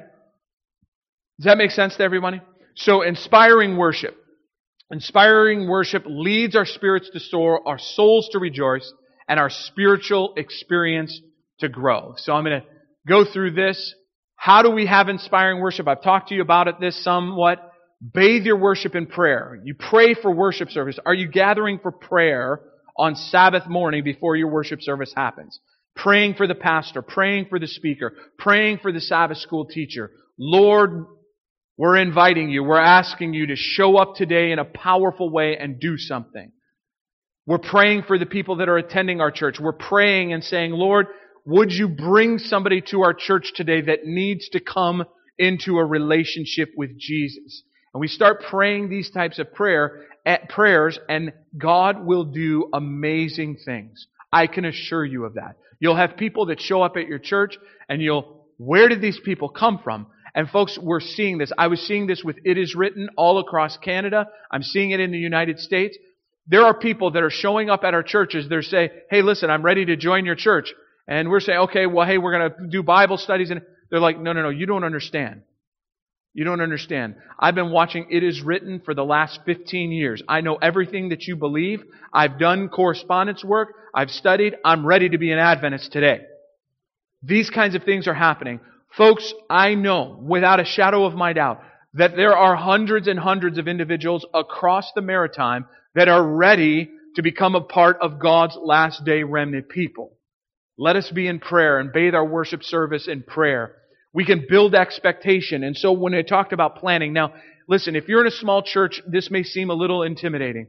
Does that make sense to everybody? So, inspiring worship. Inspiring worship leads our spirits to soar, our souls to rejoice, and our spiritual experience to grow. So I'm going to go through this. How do we have inspiring worship? I've talked to you about it this somewhat. Bathe your worship in prayer. You pray for worship service. Are you gathering for prayer on Sabbath morning before your worship service happens? Praying for the pastor, praying for the speaker, praying for the Sabbath school teacher. Lord, we're inviting you, we're asking you to show up today in a powerful way and do something. We're praying for the people that are attending our church. We're praying and saying, Lord, would you bring somebody to our church today that needs to come into a relationship with Jesus? And we start praying these types of prayer at prayers, and God will do amazing things. I can assure you of that. You'll have people that show up at your church, and you'll, where did these people come from? And folks, we're seeing this. I was seeing this with It Is Written all across Canada. I'm seeing it in the United States. There are people that are showing up at our churches. They're saying, hey, listen, I'm ready to join your church. And we're saying, okay, well, hey, we're going to do Bible studies. And they're like, no, no, no, you don't understand. You don't understand. I've been watching It Is Written for the last fifteen years. I know everything that you believe. I've done correspondence work. I've studied. I'm ready to be an Adventist today. These kinds of things are happening. Folks, I know without a shadow of my doubt that there are hundreds and hundreds of individuals across the Maritime that are ready to become a part of God's last day remnant people. Let us be in prayer and bathe our worship service in prayer. We can build expectation. And so when I talked about planning, now listen, if you're in a small church, this may seem a little intimidating.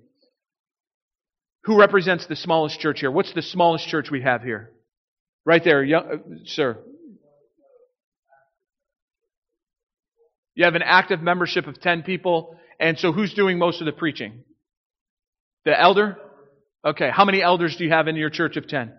Who represents the smallest church here? What's the smallest church we have here? Right there, young, uh, sir. You have an active membership of ten people. And so who's doing most of the preaching? The elder? Okay, how many elders do you have in your church of ten?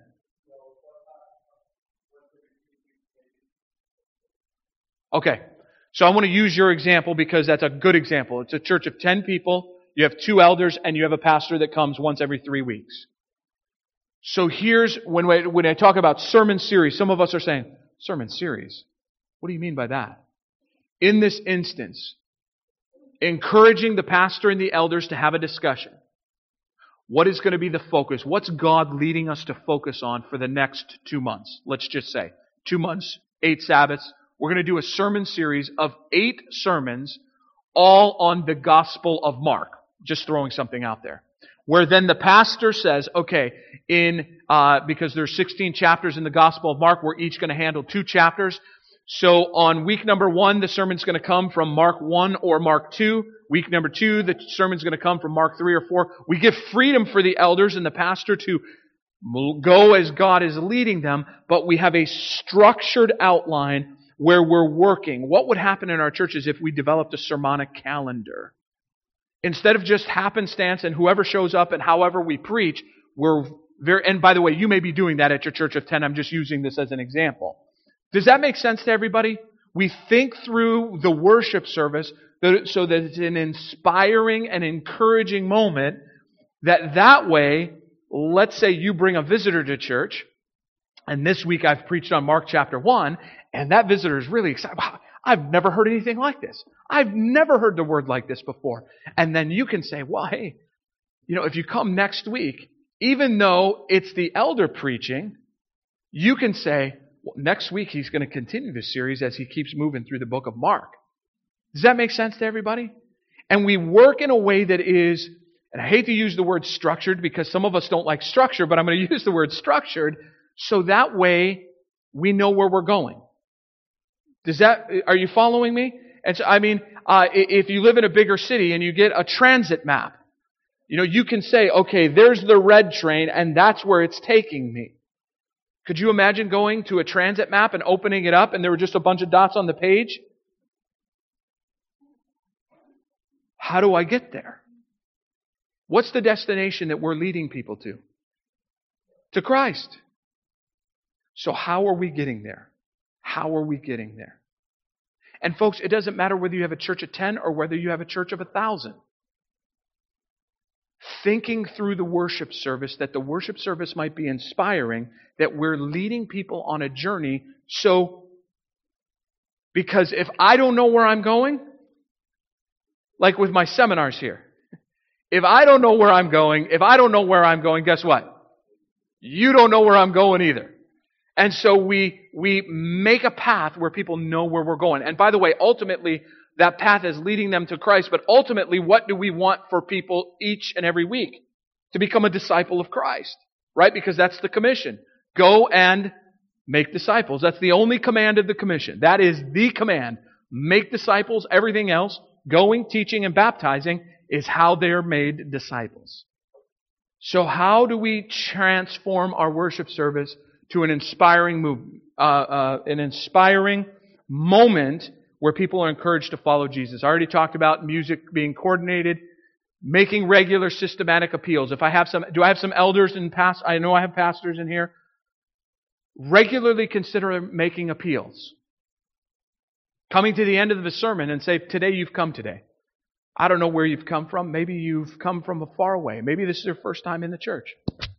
Okay, so I want to use your example because that's a good example. It's a church of ten people. You have two elders and you have a pastor that comes once every three weeks. So here's, when, we, when I talk about sermon series, some of us are saying, sermon series? What do you mean by that? In this instance, encouraging the pastor and the elders to have a discussion. What is going to be the focus? What's God leading us to focus on for the next two months? Let's just say, two months, eight Sabbaths. We're going to do a sermon series of eight sermons, all on the Gospel of Mark. Just throwing something out there. Where then the pastor says, okay, in uh, because there's sixteen chapters in the Gospel of Mark, we're each going to handle two chapters. So on week number one, the sermon's going to come from Mark one or Mark two. Week number two, the sermon's going to come from Mark three or four. We give freedom for the elders and the pastor to go as God is leading them, but we have a structured outline where we're working. What would happen in our churches if we developed a sermonic calendar? Instead of just happenstance and whoever shows up and however we preach, we're very, and by the way, you may be doing that at your church of ten. I'm just using this as an example. Does that make sense to everybody? We think through the worship service so that it's an inspiring and encouraging moment, that that way, let's say you bring a visitor to church, and this week I've preached on Mark chapter one, and that visitor is really excited. Wow, I've never heard anything like this. I've never heard the word like this before. And then you can say, well, hey, you know, if you come next week, even though it's the elder preaching, you can say, Well, next week, he's going to continue this series as he keeps moving through the book of Mark. Does that make sense to everybody? And we work in a way that is, and I hate to use the word structured because some of us don't like structure, but I'm going to use the word structured so that way we know where we're going. Does that, are you following me? And so, I mean, uh, if you live in a bigger city and you get a transit map, you know, you can say, okay, there's the red train and that's where it's taking me. Could you imagine going to a transit map and opening it up and there were just a bunch of dots on the page? How do I get there? What's the destination that we're leading people to? To Christ. So how are we getting there? How are we getting there? And folks, it doesn't matter whether you have a church of ten or whether you have a church of a thousand. Thinking through the worship service, that the worship service might be inspiring, that we're leading people on a journey. So, because if I don't know where I'm going, like with my seminars here, if I don't know where I'm going, if I don't know where I'm going, guess what? You don't know where I'm going either. And so we we make a path where people know where we're going. And by the way, ultimately, that path is leading them to Christ. But ultimately, what do we want for people each and every week? To become a disciple of Christ. Right? Because that's the commission. Go and make disciples. That's the only command of the commission. That is the command. Make disciples. Everything else, going, teaching, and baptizing, is how they are made disciples. So how do we transform our worship service to an inspiring move, uh, uh, an inspiring moment where people are encouraged to follow Jesus? I already talked about music being coordinated, making regular systematic appeals. If I have some, do I have some elders and past? I know I have pastors in here. Regularly consider making appeals. Coming to the end of the sermon and say, today you've come today. I don't know where you've come from. Maybe you've come from a far away. Maybe this is your first time in the church.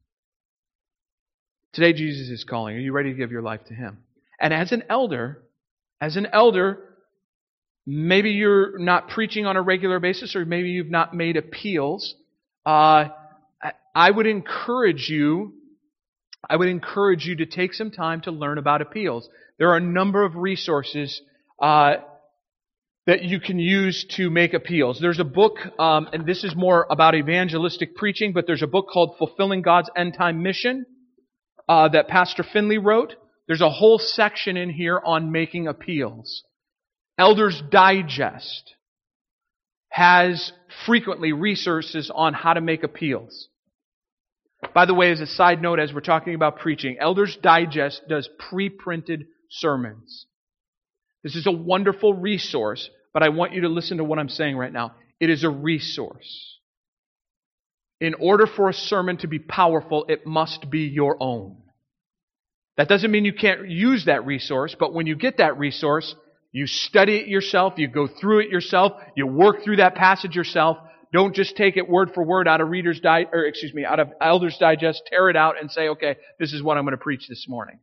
Today Jesus is calling. Are you ready to give your life to Him? And as an elder, as an elder, maybe you're not preaching on a regular basis, or maybe you've not made appeals. Uh, I would encourage you, I would encourage you to take some time to learn about appeals. There are a number of resources uh, that you can use to make appeals. There's a book, um, and this is more about evangelistic preaching, but there's a book called Fulfilling God's End Time Mission uh, that Pastor Finley wrote. There's a whole section in here on making appeals. Elder's Digest has frequently resources on how to make appeals. By the way, as a side note, as we're talking about preaching, Elder's Digest does pre-printed sermons. This is a wonderful resource, but I want you to listen to what I'm saying right now. It is a resource. In order for a sermon to be powerful, it must be your own. That doesn't mean you can't use that resource, but when you get that resource, you study it yourself, you go through it yourself, you work through that passage yourself. Don't just take it word for word out of Reader's Di- or excuse me, out of Elder's Digest, tear it out and say, okay, this is what I'm going to preach this morning.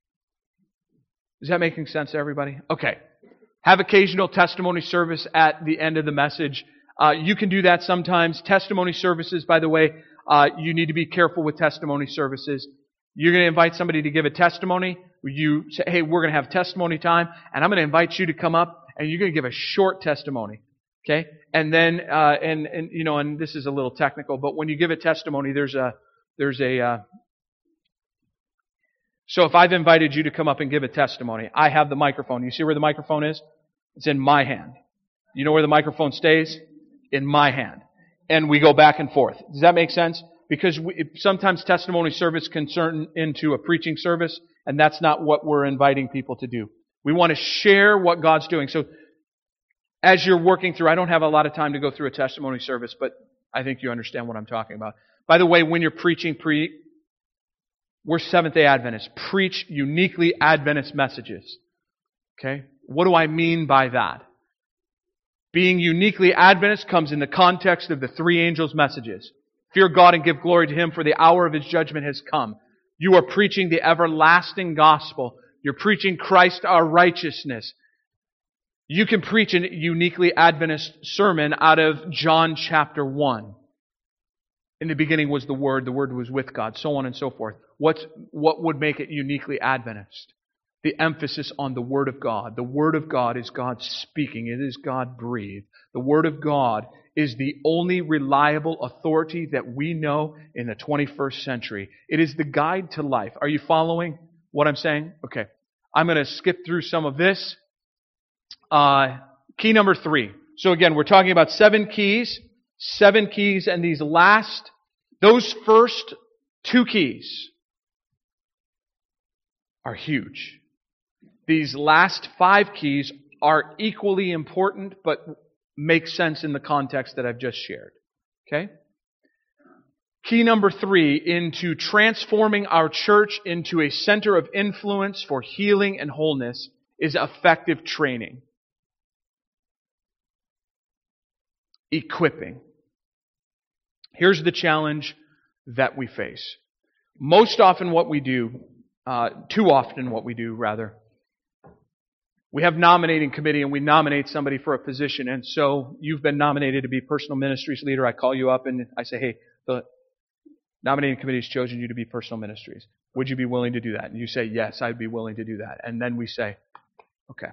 Is that making sense to everybody? Okay. Have occasional testimony service at the end of the message. Uh, you can do that sometimes. Testimony services, by the way, uh, you need to be careful with testimony services. You're going to invite somebody to give a testimony. You say, hey, we're going to have testimony time, and I'm going to invite you to come up, and you're going to give a short testimony. Okay? And then, uh, and, and, you know, and this is a little technical, but when you give a testimony, there's a, there's a, uh, so if I've invited you to come up and give a testimony, I have the microphone. You see where the microphone is? It's in my hand. You know where the microphone stays? In my hand. And we go back and forth. Does that make sense? Because we, sometimes testimony service can turn into a preaching service, and that's not what we're inviting people to do. We want to share what God's doing. So as you're working through, I don't have a lot of time to go through a testimony service, but I think you understand what I'm talking about. By the way, when you're preaching, pre, we're Seventh-day Adventists. Preach uniquely Adventist messages. Okay? What do I mean by that? Being uniquely Adventist comes in the context of the three angels' messages. Fear God and give glory to Him, for the hour of His judgment has come. You are preaching the everlasting gospel. You're preaching Christ our righteousness. You can preach a uniquely Adventist sermon out of John chapter one. In the beginning was the Word, the Word was with God, so on and so forth. What's, what would make it uniquely Adventist? the emphasis on the Word of God. The Word of God is God speaking. It is God breathed. The Word of God is the only reliable authority that we know in the twenty-first century. It is the guide to life. Are you following what I'm saying? Okay. I'm going to skip through some of this. Uh, key number three. So again, we're talking about seven keys. Seven keys, and these last, those first two keys are huge. These last five keys are equally important, but make sense in the context that I've just shared. Okay? Key number three into transforming our church into a center of influence for healing and wholeness is effective training. Equipping. Here's the challenge that we face. Most often what we do, uh, too often what we do, rather, we have nominating committee and we nominate somebody for a position. And so you've been nominated to be personal ministries leader. I call you up and I say, hey, the nominating committee has chosen you to be personal ministries. Would you be willing to do that? And you say, yes, I'd be willing to do that. And then we say, okay.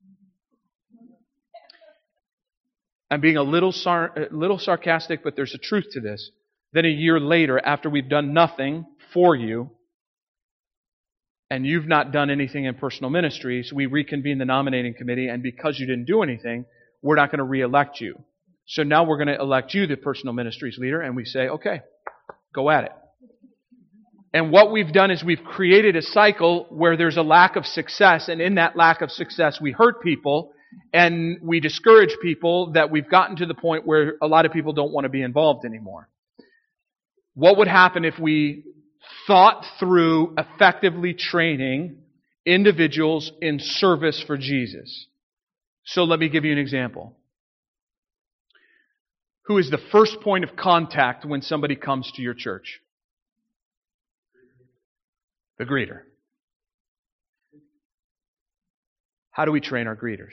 I'm being a little, sar- a little sarcastic, but there's a truth to this. Then a year later, after we've done nothing for you, and you've not done anything in personal ministries, we reconvene the nominating committee, and because you didn't do anything, we're not going to re-elect you. So now we're going to elect you the personal ministries leader, and we say, okay, go at it. And what we've done is we've created a cycle where there's a lack of success, and in that lack of success, we hurt people, and we discourage people that we've gotten to the point where a lot of people don't want to be involved anymore. What would happen if we thought through effectively training individuals in service for Jesus? So let me give you an example. Who is the first point of contact when somebody comes to your church? The greeter. How do we train our greeters?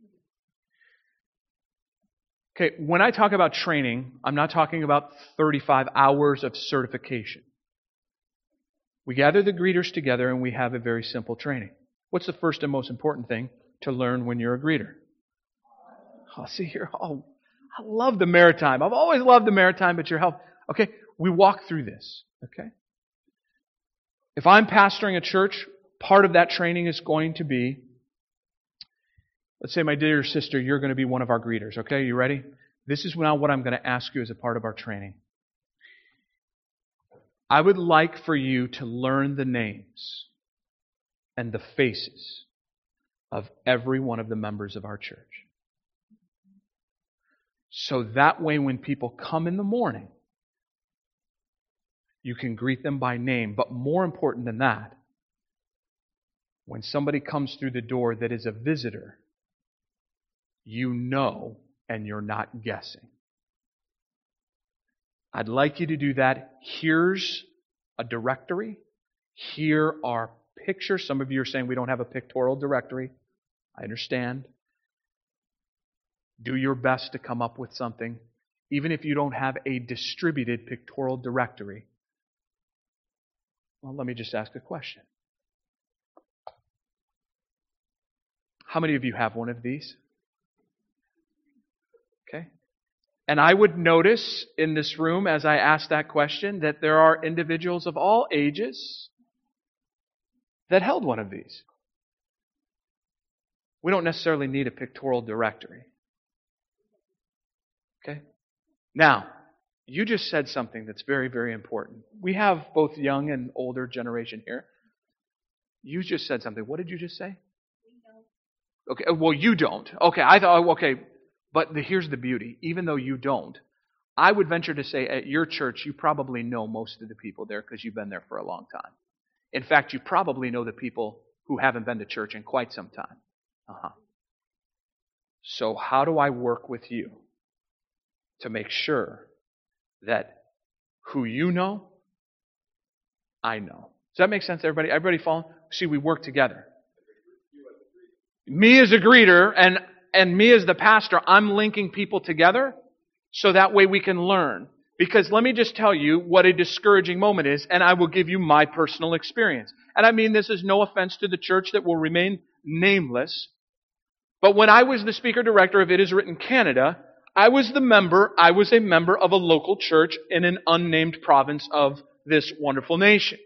Okay, when I talk about training, I'm not talking about thirty-five hours of certification. We gather the greeters together and we have a very simple training. What's the first and most important thing to learn when you're a greeter? Oh, see, you're all, I love the maritime. I've always loved the maritime, but your help. Okay, we walk through this. Okay? If I'm pastoring a church, part of that training is going to be, let's say, my dear sister, you're going to be one of our greeters. Okay, you ready? This is now what I'm going to ask you as a part of our training. I would like for you to learn the names and the faces of every one of the members of our church. So that way when people come in the morning, you can greet them by name. But more important than that, when somebody comes through the door that is a visitor, you know and you're not guessing. I'd like you to do that. Here's a directory. Here are pictures. Some of you are saying we don't have a pictorial directory. I understand. Do your best to come up with something. Even if you don't have a distributed pictorial directory. Well, let me just ask a question. How many of you have one of these? Okay. And I would notice in this room as I ask that question that there are individuals of all ages that held one of these. We don't necessarily need a pictorial directory. Okay? Now, you just said something that's very, very important. We have both young and older generation here. You just said something. What did you just say? Okay, well, you don't. Okay, I thought, okay, but the, here's the beauty. Even though you don't, I would venture to say at your church, you probably know most of the people there because you've been there for a long time. In fact, you probably know the people who haven't been to church in quite some time. Uh-huh. So how do I work with you to make sure that who you know, I know? Does that make sense, everybody? Everybody following? See, we work together. Me as a greeter and, and me as the pastor, I'm linking people together so that way we can learn. Because let me just tell you what a discouraging moment is, and I will give you my personal experience. and I mean this is no offense to the church that will remain nameless, but when I was the speaker director of It Is Written Canada, I was the member, I was a member of a local church in an unnamed province of this wonderful nation.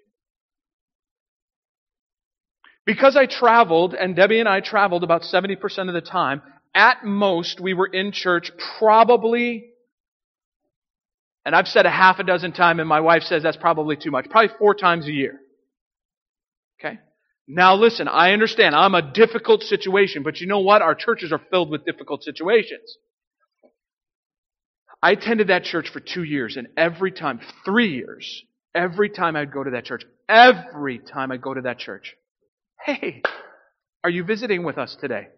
Because I traveled, and Debbie and I traveled about seventy percent of the time, at most we were in church probably, and I've said a half a dozen times, and my wife says that's probably too much, probably four times a year. Okay? Now listen, I understand, I'm a difficult situation, but you know what? Our churches are filled with difficult situations. I attended that church for two years, and every time, three years, every time I'd go to that church, every time I'd go to that church, hey, are you visiting with us today?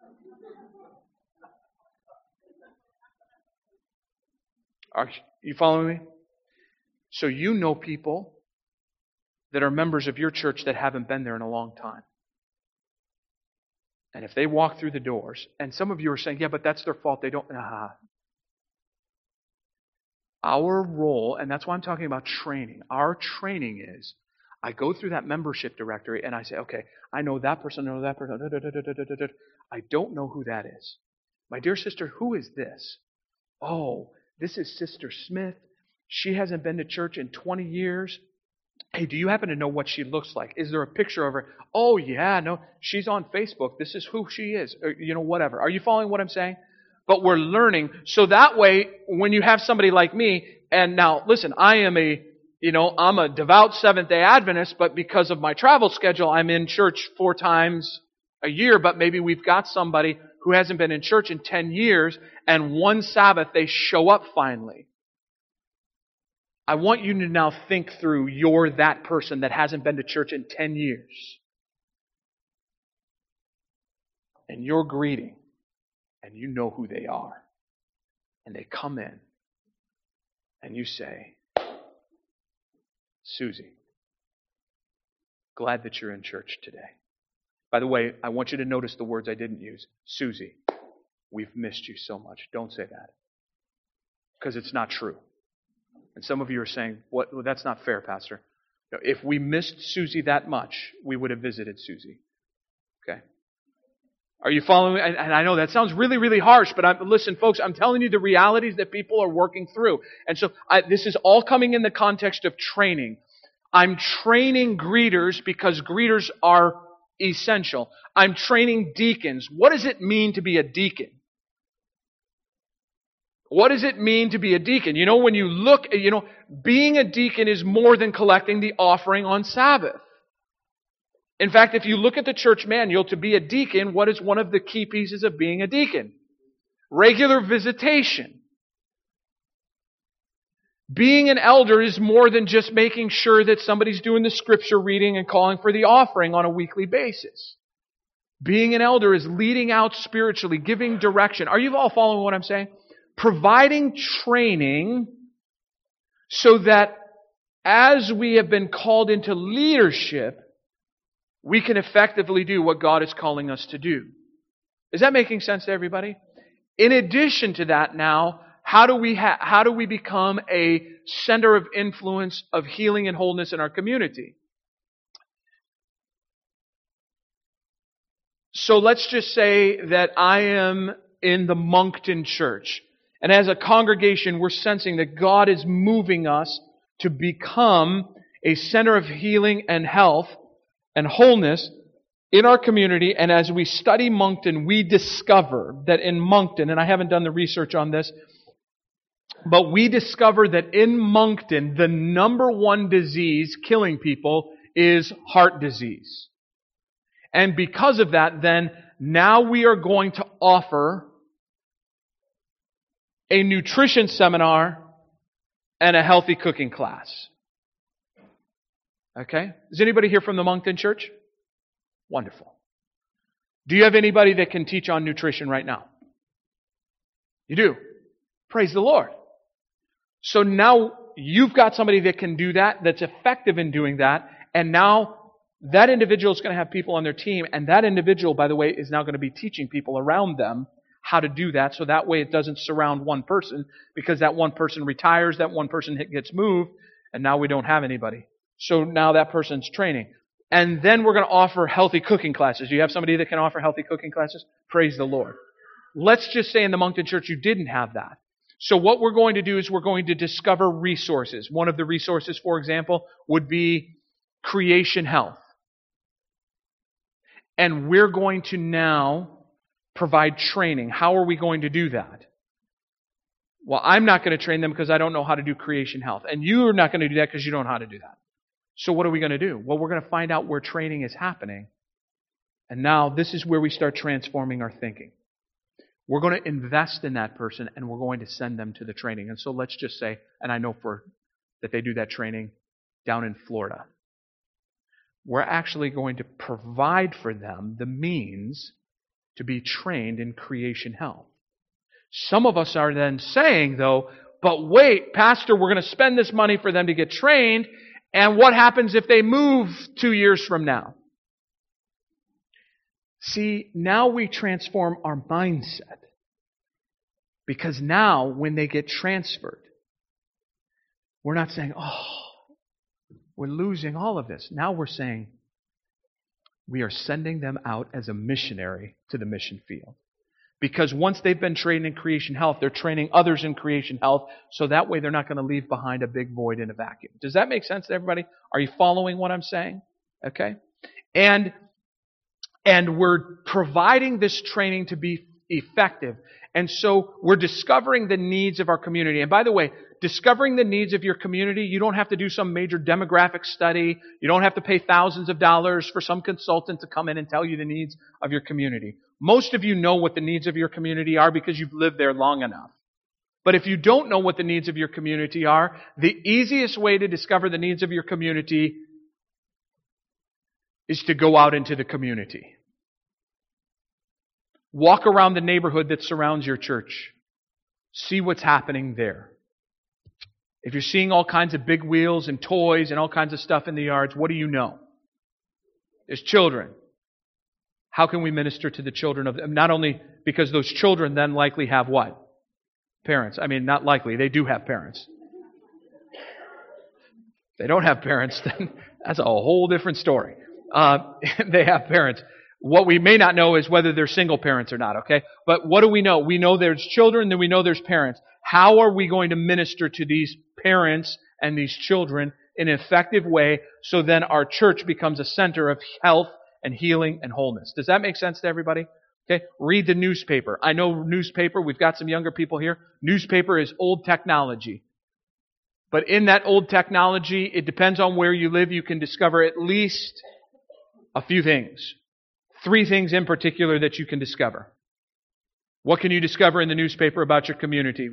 Are you following me? So you know people that are members of your church that haven't been there in a long time. And if they walk through the doors, and some of you are saying, yeah, but that's their fault, they don't, ah. Our role, and that's why I'm talking about training, our training is, I go through that membership directory and I say, okay, I know that person, I know that person, da, da, da, da, da, da. I don't know who that is. My dear sister, who is this? Oh, this is Sister Smith. She hasn't been to church in twenty years. Hey, do you happen to know what she looks like? Is there a picture of her? Oh, yeah, no, she's on Facebook. This is who she is. Or, you know, whatever. Are you following what I'm saying? But we're learning. So that way, when you have somebody like me, and now, listen, I am a, you know, I'm a devout Seventh-day Adventist, but because of my travel schedule, I'm in church four times a year, but maybe we've got somebody who hasn't been in church in ten years, and one Sabbath they show up finally. I want you to now think through, you're that person that hasn't been to church in ten years. And you're greeting. And you know who they are. And they come in. And you say, Susie, glad that you're in church today. By the way, I want you to notice the words I didn't use. Susie, we've missed you so much. Don't say that. Because it's not true. And some of you are saying, "What? Well, that's not fair, Pastor. If we missed Susie that much, we would have visited Susie." Okay? Are you following me? And I know that sounds really, really harsh, but I'm, listen, folks, I'm telling you the realities that people are working through. And so I, this is all coming in the context of training. I'm training greeters because greeters are essential. I'm training deacons. What does it mean to be a deacon? What does it mean to be a deacon? You know, when you look, you know, being a deacon is more than collecting the offering on Sabbath. In fact, if you look at the church manual, to be a deacon, what is one of the key pieces of being a deacon? Regular visitation. Being an elder is more than just making sure that somebody's doing the scripture reading and calling for the offering on a weekly basis. Being an elder is leading out spiritually, giving direction. Are you all following what I'm saying? Providing training so that as we have been called into leadership, we can effectively do what God is calling us to do. Is that making sense to everybody? In addition to that now, how do we ha- how do we become a center of influence of healing and wholeness in our community? So let's just say that I am in the Moncton church. And as a congregation, we're sensing that God is moving us to become a center of healing and health and wholeness in our community. And as we study Moncton, we discover that in Moncton, and I haven't done the research on this, but we discover that in Moncton, the number one disease killing people is heart disease. And because of that, then, now we are going to offer a nutrition seminar and a healthy cooking class. Okay? Is anybody here from the Moncton Church? Wonderful. Do you have anybody that can teach on nutrition right now? You do. Praise the Lord. So now you've got somebody that can do that, that's effective in doing that, and now that individual is going to have people on their team, and that individual, by the way, is now going to be teaching people around them how to do that, so that way it doesn't surround one person, because that one person retires, that one person gets moved, and now we don't have anybody. So now that person's training. And then we're going to offer healthy cooking classes. Do you have somebody that can offer healthy cooking classes? Praise the Lord. Let's just say in the Moncton Church you didn't have that. So what we're going to do is we're going to discover resources. One of the resources, for example, would be Creation Health. And we're going to now provide training. How are we going to do that? Well, I'm not going to train them because I don't know how to do Creation Health. And you're not going to do that because you don't know how to do that. So what are we going to do? Well, we're going to find out where training is happening. And now this is where we start transforming our thinking. We're going to invest in that person and we're going to send them to the training. And so let's just say, and I know for that they do that training down in Florida. We're actually going to provide for them the means to be trained in Creation Health. Some of us are then saying, though, but wait, Pastor, we're going to spend this money for them to get trained, and what happens if they move two years from now? See, now we transform our mindset. Because now, when they get transferred, we're not saying, oh, we're losing all of this. Now we're saying, we are sending them out as a missionary to the mission field. Because once they've been trained in Creation Health, they're training others in Creation Health, so that way they're not going to leave behind a big void in a vacuum. Does that make sense to everybody? Are you following what I'm saying? Okay? And, and we're providing this training to be effective. And so we're discovering the needs of our community. And by the way, discovering the needs of your community, you don't have to do some major demographic study. You don't have to pay thousands of dollars for some consultant to come in and tell you the needs of your community. Most of you know what the needs of your community are because you've lived there long enough. But if you don't know what the needs of your community are, the easiest way to discover the needs of your community is to go out into the community. Walk around the neighborhood that surrounds your church. See what's happening there. If you're seeing all kinds of big wheels and toys and all kinds of stuff in the yards, what do you know? There's children. How can we minister to the children of them? Not only because those children then likely have what? Parents. I mean, not likely. They do have parents. If they don't have parents, then that's a whole different story. Uh, they have parents. What we may not know is whether they're single parents or not, okay? But what do we know? We know there's children, then we know there's parents. How are we going to minister to these parents and these children in an effective way so then our church becomes a center of health and healing and wholeness? Does that make sense to everybody? Okay, read the newspaper. I know newspaper, we've got some younger people here. Newspaper is old technology. But in that old technology, it depends on where you live, you can discover at least a few things. Three things in particular that you can discover. What can you discover in the newspaper about your community?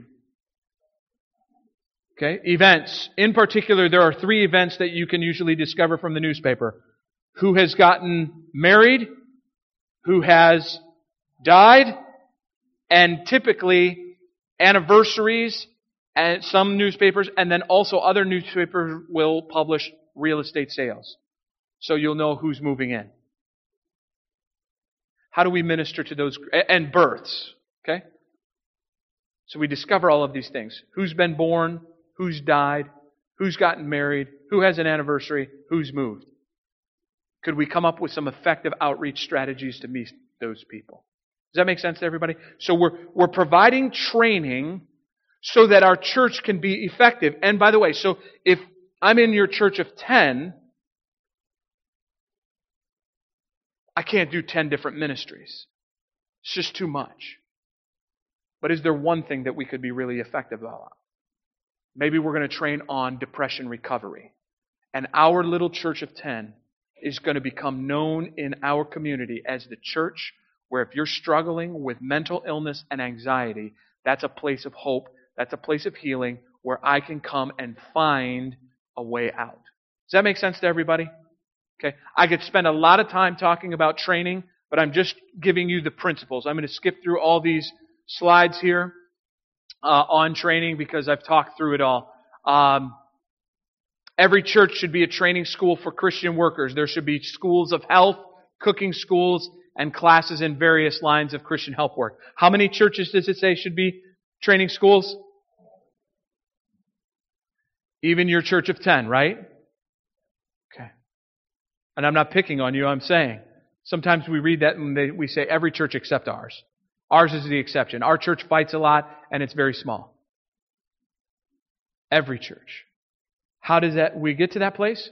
Okay, events. In particular, there are three events that you can usually discover from the newspaper. Who has gotten married, who has died, and typically anniversaries, and some newspapers, and then also other newspapers will publish real estate sales. So you'll know who's moving in. How do we minister to those, and births, okay? So we discover all of these things. Who's been born, who's died, who's gotten married, who has an anniversary, who's moved. Could we come up with some effective outreach strategies to meet those people? Does that make sense to everybody? So we're, we're providing training so that our church can be effective. And by the way, so if I'm in your church of ten, I can't do ten different ministries. It's just too much. But is there one thing that we could be really effective about? Maybe we're going to train on depression recovery. And our little church of ten is going to become known in our community as the church where if you're struggling with mental illness and anxiety, that's a place of hope, that's a place of healing where I can come and find a way out. Does that make sense to everybody? Okay, I could spend a lot of time talking about training, but I'm just giving you the principles. I'm going to skip through all these slides here uh, on training because I've talked through it all. Um, every church should be a training school for Christian workers. There should be schools of health, cooking schools, and classes in various lines of Christian help work. How many churches does it say should be training schools? Even your church of ten, right? Okay. And I'm not picking on you, I'm saying. Sometimes we read that and they, we say every church except ours. Ours is the exception. Our church fights a lot and it's very small. Every church. How does that we get to that place?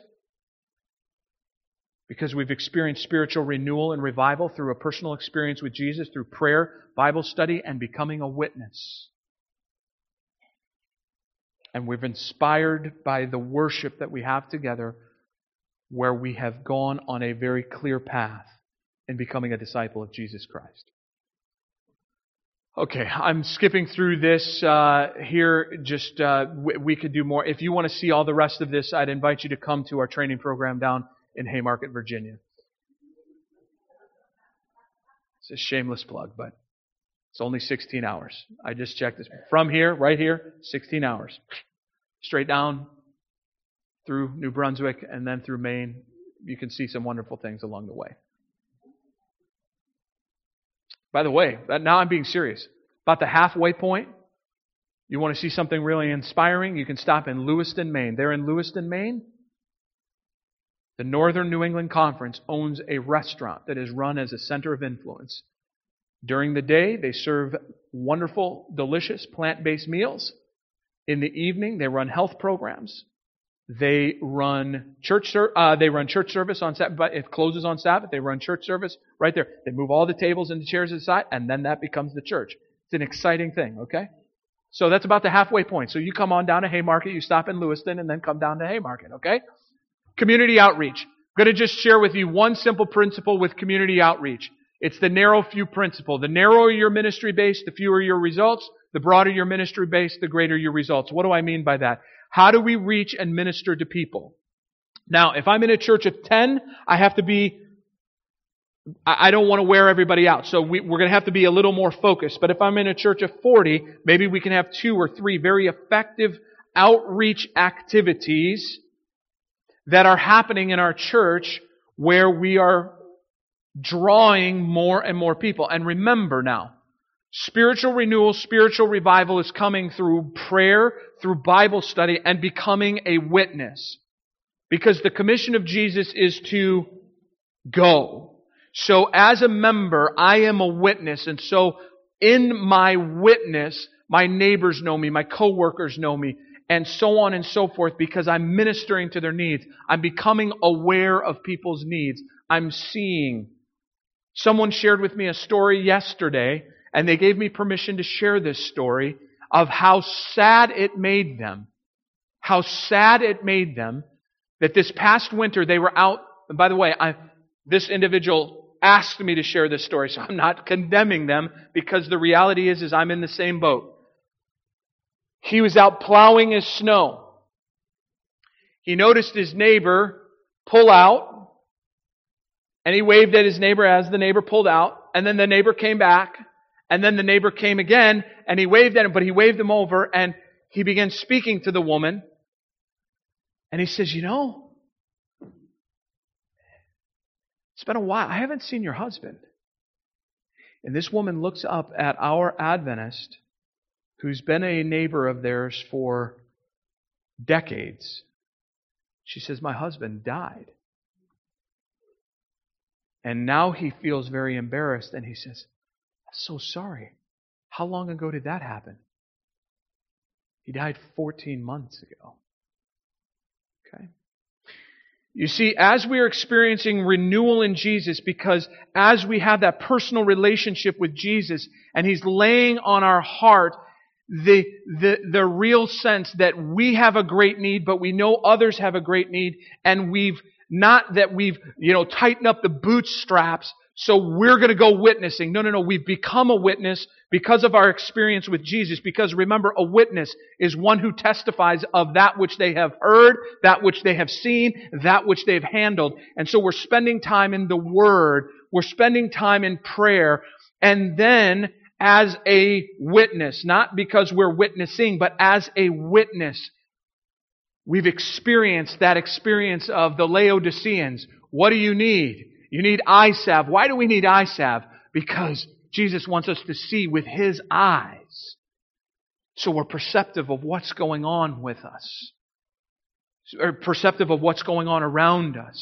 Because we've experienced spiritual renewal and revival through a personal experience with Jesus, through prayer, Bible study, and becoming a witness. And we've inspired by the worship that we have together, where we have gone on a very clear path in becoming a disciple of Jesus Christ. Okay, I'm skipping through this uh, here. Just uh, we, we could do more. If you want to see all the rest of this, I'd invite you to come to our training program down in Haymarket, Virginia. It's a shameless plug, but it's only sixteen hours. I just checked this. From here, right here, sixteen hours. Straight down through New Brunswick and then through Maine. You can see some wonderful things along the way. By the way, now I'm being serious. About the halfway point, you want to see something really inspiring, you can stop in Lewiston, Maine. There in Lewiston, Maine, the Northern New England Conference owns a restaurant that is run as a center of influence. During the day, they serve wonderful, delicious, plant-based meals. In the evening, they run health programs. They run church. Ser- uh, they run church service on Sabbath. But it closes on Sabbath. They run church service right there. They move all the tables and the chairs aside, and then that becomes the church. It's an exciting thing. Okay, so that's about the halfway point. So you come on down to Haymarket, you stop in Lewiston, and then come down to Haymarket. Okay, community outreach. I'm going to just share with you one simple principle with community outreach. It's the narrow few principle. The narrower your ministry base, the fewer your results. The broader your ministry base, the greater your results. What do I mean by that? How do we reach and minister to people? Now, if I'm in a church of ten, I have to be, I don't want to wear everybody out. So we, we're going to have to be a little more focused. But if I'm in a church of forty, maybe we can have two or three very effective outreach activities that are happening in our church where we are drawing more and more people. And remember now, spiritual renewal, spiritual revival is coming through prayer, through Bible study, and becoming a witness. Because the commission of Jesus is to go. So as a member, I am a witness. And so in my witness, my neighbors know me, my coworkers know me, and so on and so forth, because I'm ministering to their needs. I'm becoming aware of people's needs. I'm seeing. Someone shared with me a story yesterday, and they gave me permission to share this story of how sad it made them. How sad it made them that this past winter they were out. And by the way, I, this individual asked me to share this story, so I'm not condemning them, because the reality is, is I'm in the same boat. He was out plowing his snow. He noticed his neighbor pull out, and he waved at his neighbor as the neighbor pulled out, and then the neighbor came back. And then the neighbor came again, and he waved at him, but he waved him over, and he began speaking to the woman. And he says, you know, it's been a while. I haven't seen your husband. And this woman looks up at our Adventist, who's been a neighbor of theirs for decades. She says, my husband died. And now he feels very embarrassed, and he says, so sorry. How long ago did that happen? He died fourteen months ago. Okay. You see, as we are experiencing renewal in Jesus, because as we have that personal relationship with Jesus, and He's laying on our heart the, the, the real sense that we have a great need, but we know others have a great need, and we've not that we've, you know, tightened up the bootstraps, so we're going to go witnessing. No, no, no. We've become a witness because of our experience with Jesus. Because remember, a witness is one who testifies of that which they have heard, that which they have seen, that which they've handled. And so we're spending time in the Word. We're spending time in prayer. And then as a witness, not because we're witnessing, but as a witness, we've experienced that experience of the Laodiceans. What do you need? You need eye salve. Why do we need eye salve? Because Jesus wants us to see with His eyes. So we're perceptive of what's going on with us. Or perceptive of what's going on around us.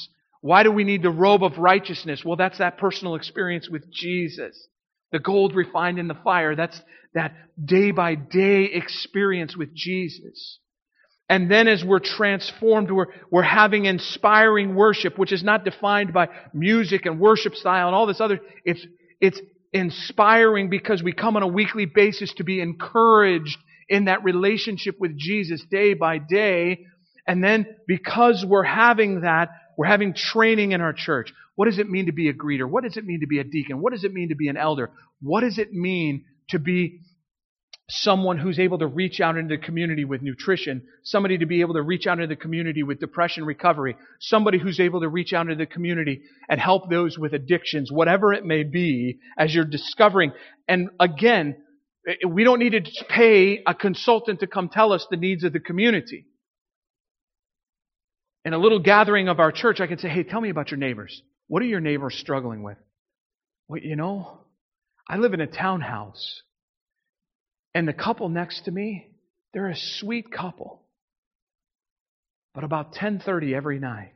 Why do we need the robe of righteousness? Well, that's that personal experience with Jesus. The gold refined in the fire, that's that day-by-day experience with Jesus. And then as we're transformed, we're, we're having inspiring worship, which is not defined by music and worship style and all this other. It's, it's inspiring because we come on a weekly basis to be encouraged in that relationship with Jesus day by day. And then because we're having that, we're having training in our church. What does it mean to be a greeter? What does it mean to be a deacon? What does it mean to be an elder? What does it mean to be someone who's able to reach out into the community with nutrition, somebody to be able to reach out into the community with depression recovery, somebody who's able to reach out into the community and help those with addictions, whatever it may be, as you're discovering. And again, we don't need to pay a consultant to come tell us the needs of the community. In a little gathering of our church, I can say, hey, tell me about your neighbors. What are your neighbors struggling with? Well, you know, I live in a townhouse. And the couple next to me, they're a sweet couple. But about ten thirty every night,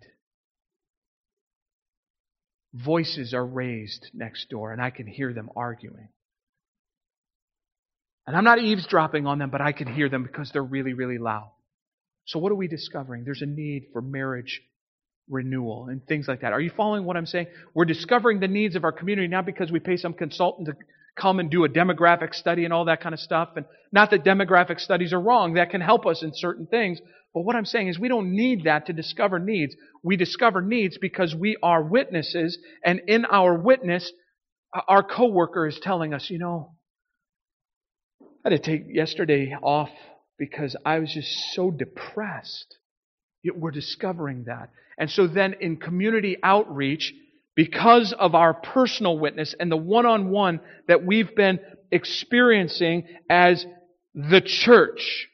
voices are raised next door, and I can hear them arguing. And I'm not eavesdropping on them, but I can hear them because they're really, really loud. So what are we discovering? There's a need for marriage renewal and things like that. Are you following what I'm saying? We're discovering the needs of our community, not because we pay some consultant to come and do a demographic study and all that kind of stuff. And not that demographic studies are wrong. That can help us in certain things. But what I'm saying is we don't need that to discover needs. We discover needs because we are witnesses. And in our witness, our coworker is telling us, you know, I had to take yesterday off because I was just so depressed. Yet we're discovering that. And so then in community outreach, because of our personal witness and the one-on-one that we've been experiencing as the church,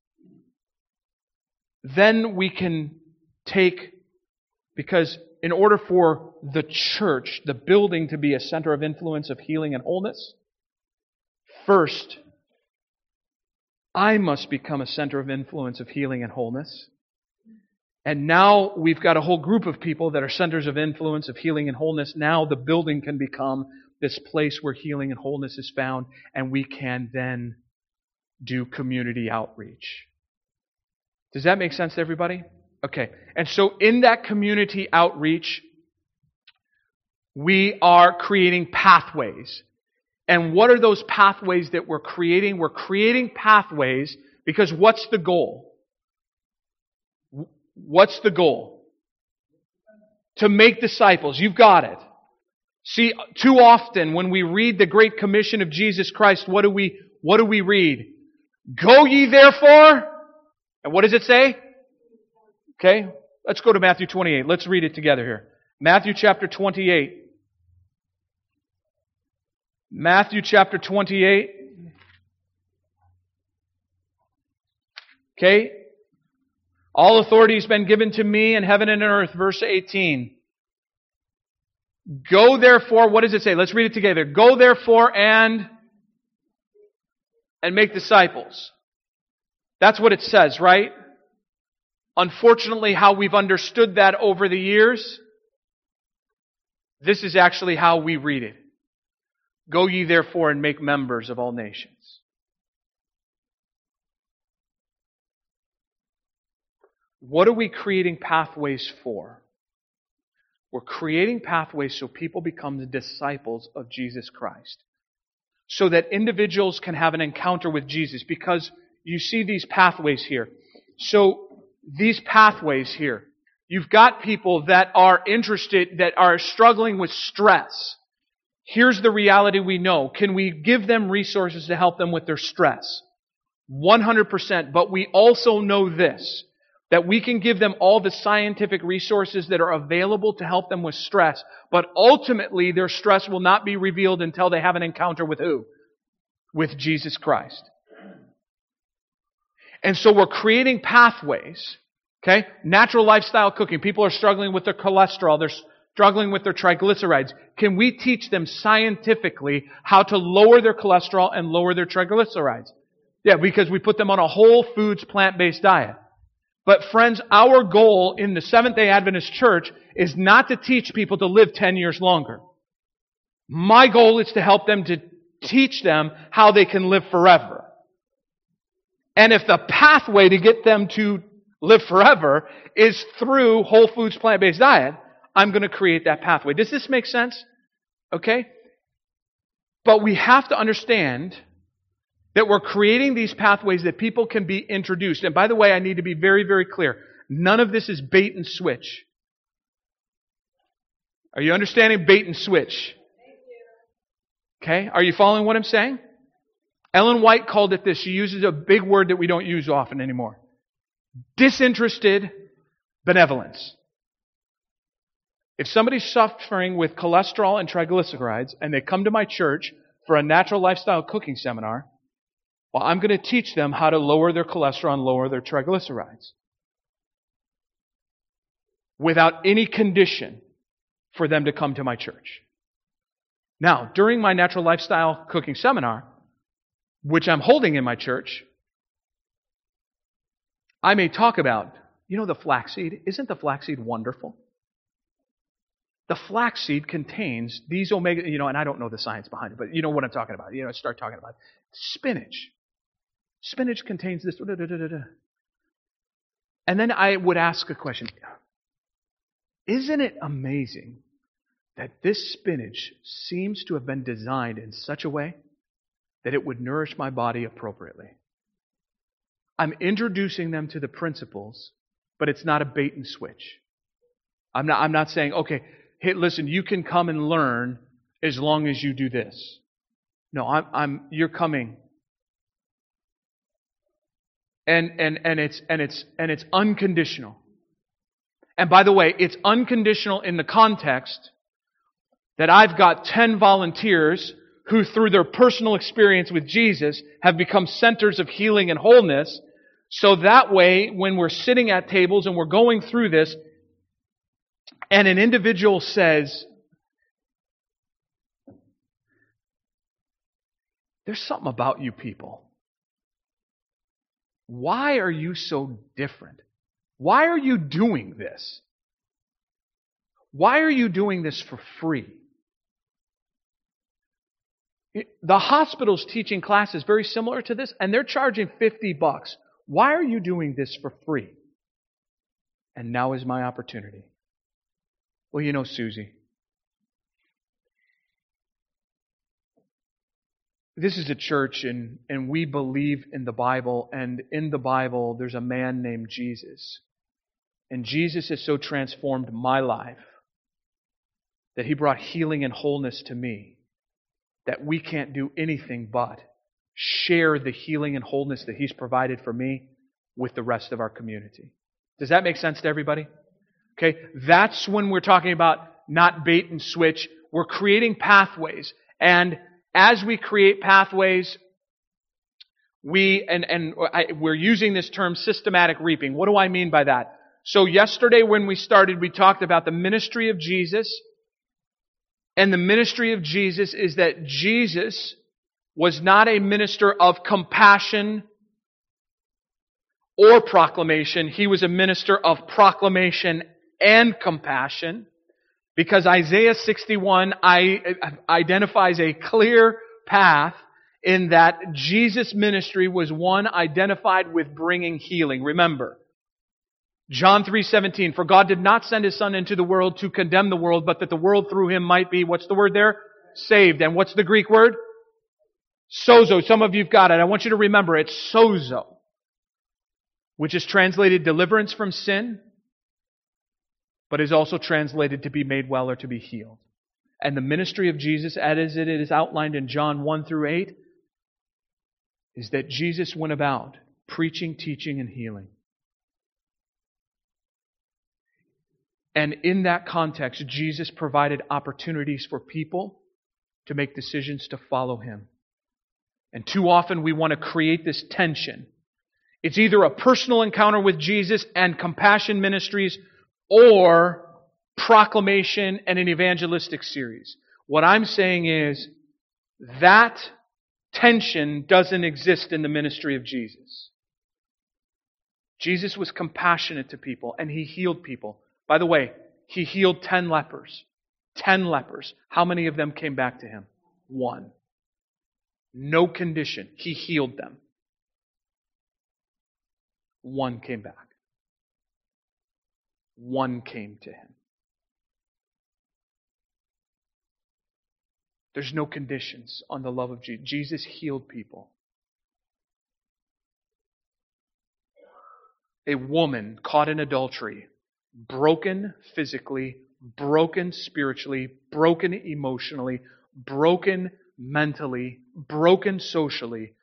then we can take, because in order for the church, the building, to be a center of influence of healing and wholeness, first, I must become a center of influence of healing and wholeness. And now we've got a whole group of people that are centers of influence of healing and wholeness. Now the building can become this place where healing and wholeness is found, and we can then do community outreach. Does that make sense to everybody? Okay. And so in that community outreach, we are creating pathways. And what are those pathways that we're creating? We're creating pathways because what's the goal? What's the goal? To make disciples. You've got it. See, too often when we read the Great Commission of Jesus Christ, what do we, what do we read? Go ye therefore. And what does it say? Okay, let's go to Matthew twenty-eight. Let's read it together here. Matthew chapter twenty-eight. Matthew chapter twenty-eight. Okay. All authority has been given to me in heaven and on earth. Verse eighteen. Go therefore, what does it say? Let's read it together. Go therefore and, and make disciples. That's what it says, right? Unfortunately, how we've understood that over the years, this is actually how we read it. Go ye therefore and make members of all nations. What are we creating pathways for? We're creating pathways so people become the disciples of Jesus Christ. So that individuals can have an encounter with Jesus. Because you see these pathways here. So these pathways here. You've got people that are interested, that are struggling with stress. Here's the reality we know. Can we give them resources to help them with their stress? one hundred percent. But we also know this. That we can give them all the scientific resources that are available to help them with stress. But ultimately, their stress will not be revealed until they have an encounter with who? With Jesus Christ. And so we're creating pathways. Okay? Natural lifestyle cooking. People are struggling with their cholesterol. They're struggling with their triglycerides. Can we teach them scientifically how to lower their cholesterol and lower their triglycerides? Yeah, because we put them on a whole foods, plant-based diet. But friends, our goal in the Seventh-day Adventist Church is not to teach people to live ten years longer. My goal is to help them to teach them how they can live forever. And if the pathway to get them to live forever is through whole foods, plant-based diet, I'm going to create that pathway. Does this make sense? Okay? But we have to understand that we're creating these pathways that people can be introduced. And by the way, I need to be very, very clear. None of this is bait and switch. Are you understanding bait and switch? Okay? Are you following what I'm saying? Ellen White called it this. She uses a big word that we don't use often anymore. Disinterested benevolence. If somebody's suffering with cholesterol and triglycerides and they come to my church for a natural lifestyle cooking seminar, well, I'm going to teach them how to lower their cholesterol and lower their triglycerides. Without any condition for them to come to my church. Now, during my natural lifestyle cooking seminar, which I'm holding in my church, I may talk about, you know, the flaxseed. Isn't the flaxseed wonderful? The flaxseed contains these omega, you know, and I don't know the science behind it, but you know what I'm talking about. You know, start talking about it. Spinach. Spinach contains this. Da, da, da, da, da. And then I would ask a question. Isn't it amazing that this spinach seems to have been designed in such a way that it would nourish my body appropriately? I'm introducing them to the principles, but it's not a bait and switch. I'm not, I'm not saying, okay, hey, listen, you can come and learn as long as you do this. No, I'm, I'm you're coming. And and and it's and it's and it's unconditional. And by the way, it's unconditional in the context that I've got ten volunteers who, through their personal experience with Jesus, have become centers of healing and wholeness. So that way, when we're sitting at tables and we're going through this, and an individual says, "There's something about you people. Why are you so different? Why are you doing this? Why are you doing this for free?" The hospital's teaching classes very similar to this, and they're charging fifty bucks. Why are you doing this for free? And now is my opportunity. Well, you know, Susie, this is a church and, and we believe in the Bible, and in the Bible there's a man named Jesus. And Jesus has so transformed my life that He brought healing and wholeness to me that we can't do anything but share the healing and wholeness that He's provided for me with the rest of our community. Does that make sense to everybody? Okay, that's when we're talking about not bait and switch. We're creating pathways. And as we create pathways, we, and, and I, we're using this term systematic reaping. What do I mean by that? So yesterday when we started, we talked about the ministry of Jesus. And the ministry of Jesus is that Jesus was not a minister of compassion or proclamation. He was a minister of proclamation and compassion. Because Isaiah sixty-one identifies a clear path in that Jesus' ministry was one identified with bringing healing. Remember, John three seventeen, "For God did not send His Son into the world to condemn the world, but that the world through Him might be," what's the word there? Saved. And what's the Greek word? Sozo. Some of you've got it. I want you to remember it's sozo, which is translated deliverance from sin, but is also translated to be made well or to be healed. And the ministry of Jesus, as it is outlined in John one through eight, is that Jesus went about preaching, teaching, and healing. And in that context, Jesus provided opportunities for people to make decisions to follow Him. And too often we want to create this tension. It's either a personal encounter with Jesus and compassion ministries, or proclamation and an evangelistic series. What I'm saying is that tension doesn't exist in the ministry of Jesus. Jesus was compassionate to people and He healed people. By the way, He healed ten lepers. Ten lepers. How many of them came back to Him? One. No condition. He healed them. One came back. One came to Him. There's no conditions on the love of Jesus. Jesus healed people. A woman caught in adultery, broken physically, broken spiritually, broken emotionally, broken mentally, broken socially.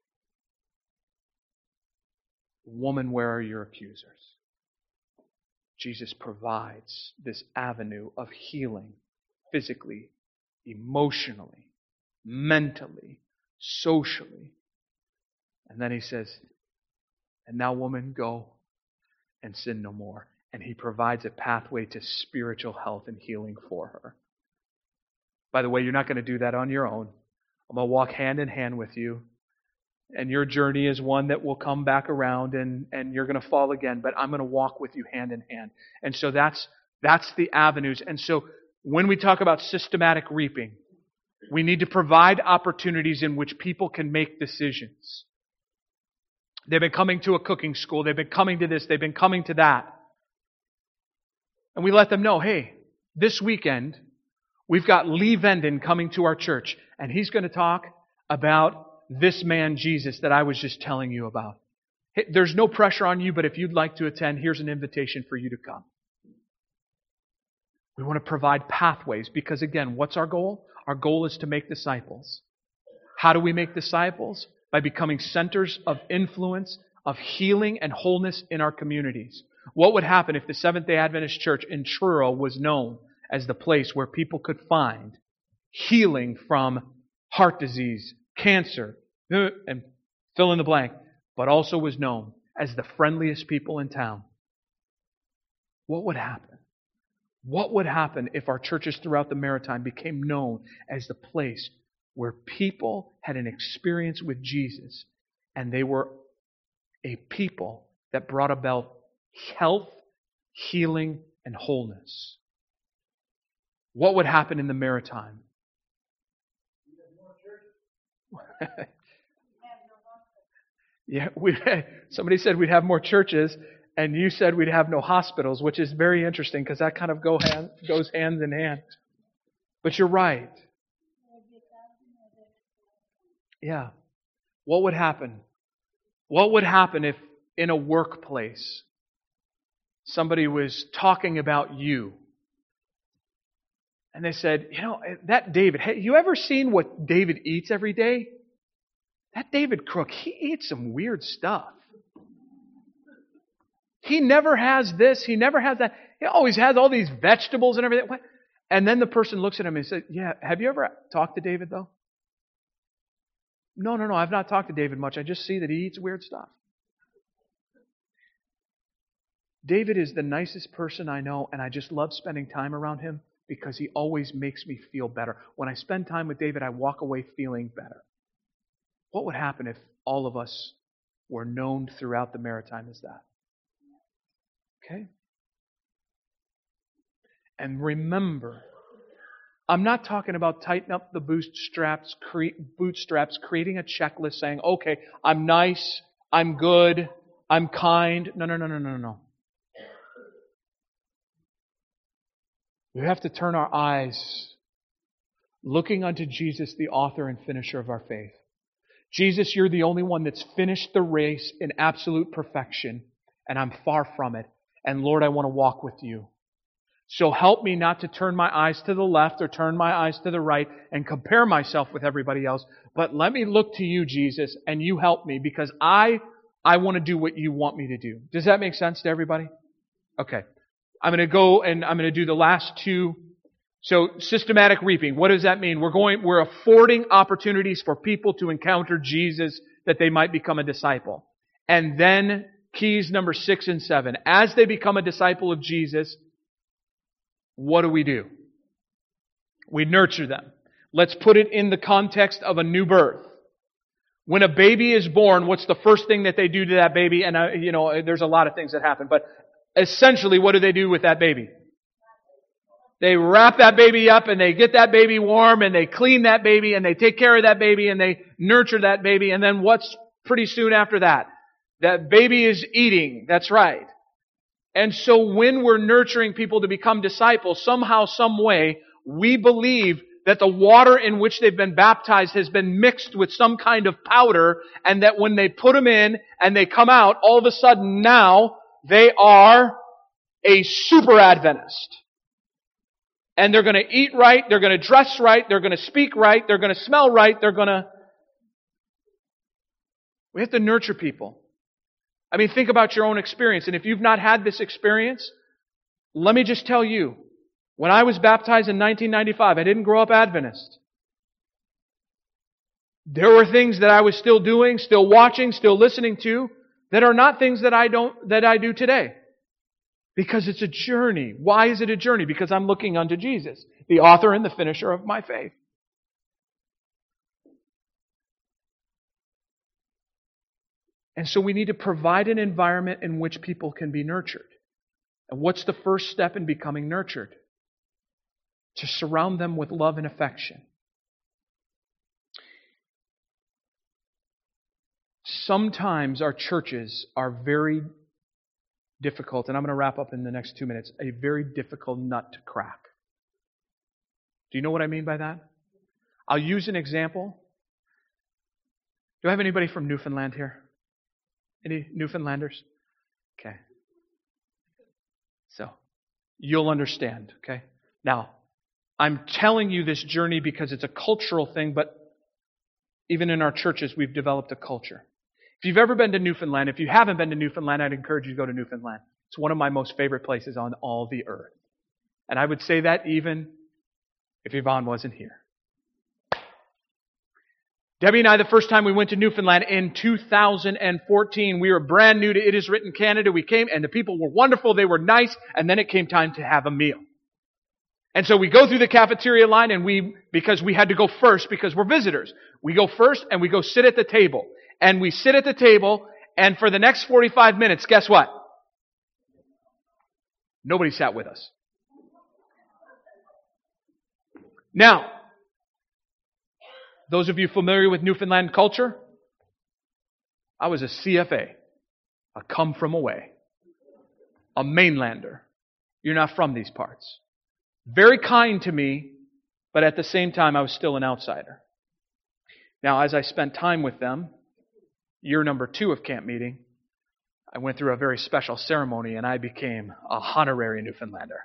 Woman, where are your accusers? Jesus provides this avenue of healing physically, emotionally, mentally, socially. And then He says, and now, woman, go and sin no more. And He provides a pathway to spiritual health and healing for her. By the way, you're not going to do that on your own. I'm going to walk hand in hand with you. And your journey is one that will come back around and, and you're going to fall again. But I'm going to walk with you hand in hand. And so that's, that's the avenues. And so when we talk about systematic reaping, we need to provide opportunities in which people can make decisions. They've been coming to a cooking school. They've been coming to this. They've been coming to that. And we let them know, hey, this weekend, we've got Lee Venden coming to our church. And he's going to talk about this man, Jesus, that I was just telling you about. Hey, there's no pressure on you, but if you'd like to attend, here's an invitation for you to come. We want to provide pathways because, again, what's our goal? Our goal is to make disciples. How do we make disciples? By becoming centers of influence, of healing and wholeness in our communities. What would happen if the Seventh-day Adventist Church in Truro was known as the place where people could find healing from heart disease, cancer, and fill in the blank, but also was known as the friendliest people in town? What would happen? What would happen if our churches throughout the Maritime became known as the place where people had an experience with Jesus and they were a people that brought about health, healing, and wholeness? What would happen in the Maritime? yeah, we somebody said we'd have more churches, and you said we'd have no hospitals, which is very interesting because that kind of go hand, goes hand in hand. But you're right. Yeah. What would happen? What would happen if in a workplace somebody was talking about you and they said, you know, that David, have you ever seen what David eats every day? That David Crook, he eats some weird stuff. He never has this, he never has that. He always has all these vegetables and everything. And then the person looks at him and says, yeah, have you ever talked to David though? No, no, no, I've not talked to David much. I just see that he eats weird stuff. David is the nicest person I know, and I just love spending time around him because he always makes me feel better. When I spend time with David, I walk away feeling better. What would happen if all of us were known throughout the Maritime as that? Okay? And remember, I'm not talking about tighten up the bootstraps, cre- bootstraps, creating a checklist saying, okay, I'm nice, I'm good, I'm kind. No, no, no, no, no, no. We have to turn our eyes looking unto Jesus, the author and finisher of our faith. Jesus, you're the only one that's finished the race in absolute perfection, and I'm far from it. And Lord, I want to walk with you. So help me not to turn my eyes to the left or turn my eyes to the right and compare myself with everybody else. But let me look to you, Jesus, and you help me because I, I want to do what you want me to do. Does that make sense to everybody? Okay. I'm going to go and I'm going to do the last two. So systematic reaping. What does that mean? We're going, we're affording opportunities for people to encounter Jesus that they might become a disciple. And then keys number six and seven. As they become a disciple of Jesus, what do we do? We nurture them. Let's put it in the context of a new birth. When a baby is born, what's the first thing that they do to that baby? And, uh, you know, there's a lot of things that happen. But essentially, what do they do with that baby? They wrap that baby up and they get that baby warm and they clean that baby and they take care of that baby and they nurture that baby. And then what's pretty soon after that? That baby is eating. That's right. And so when we're nurturing people to become disciples, somehow, some way, we believe that the water in which they've been baptized has been mixed with some kind of powder, and that when they put them in and they come out, all of a sudden now they are a super Adventist. And they're going to eat right, they're going to dress right, they're going to speak right, they're going to smell right, they're going to... We have to nurture people. I mean, think about your own experience. And if you've not had this experience, let me just tell you, when I was baptized in nineteen ninety-five, I didn't grow up Adventist. There were things that I was still doing, still watching, still listening to, that are not things that I don't, that I do today. Because it's a journey. Why is it a journey? Because I'm looking unto Jesus, the author and the finisher of my faith. And so we need to provide an environment in which people can be nurtured. And what's the first step in becoming nurtured? To surround them with love and affection. Sometimes our churches are very difficult, and I'm going to wrap up in the next two minutes, a very difficult nut to crack. Do you know what I mean by that? I'll use an example. Do I have anybody from Newfoundland here? Any Newfoundlanders? Okay. So, you'll understand, okay? Now, I'm telling you this journey because it's a cultural thing, but even in our churches, we've developed a culture. If you've ever been to Newfoundland, if you haven't been to Newfoundland, I'd encourage you to go to Newfoundland. It's one of my most favorite places on all the earth. And I would say that even if Yvonne wasn't here. Debbie and I, the first time we went to Newfoundland in two thousand fourteen, we were brand new to It Is Written Canada. We came and the people were wonderful, they were nice, and then it came time to have a meal. And so we go through the cafeteria line and we, because we had to go first because we're visitors, we go first and we go sit at the table. And we sit at the table, and for the next forty-five minutes, guess what? Nobody sat with us. Now, those of you familiar with Newfoundland culture, I was a C F A, a come from away, a mainlander. You're not from these parts. Very kind to me, but at the same time, I was still an outsider. Now, as I spent time with them, year number two of camp meeting, I went through a very special ceremony and I became a honorary Newfoundlander.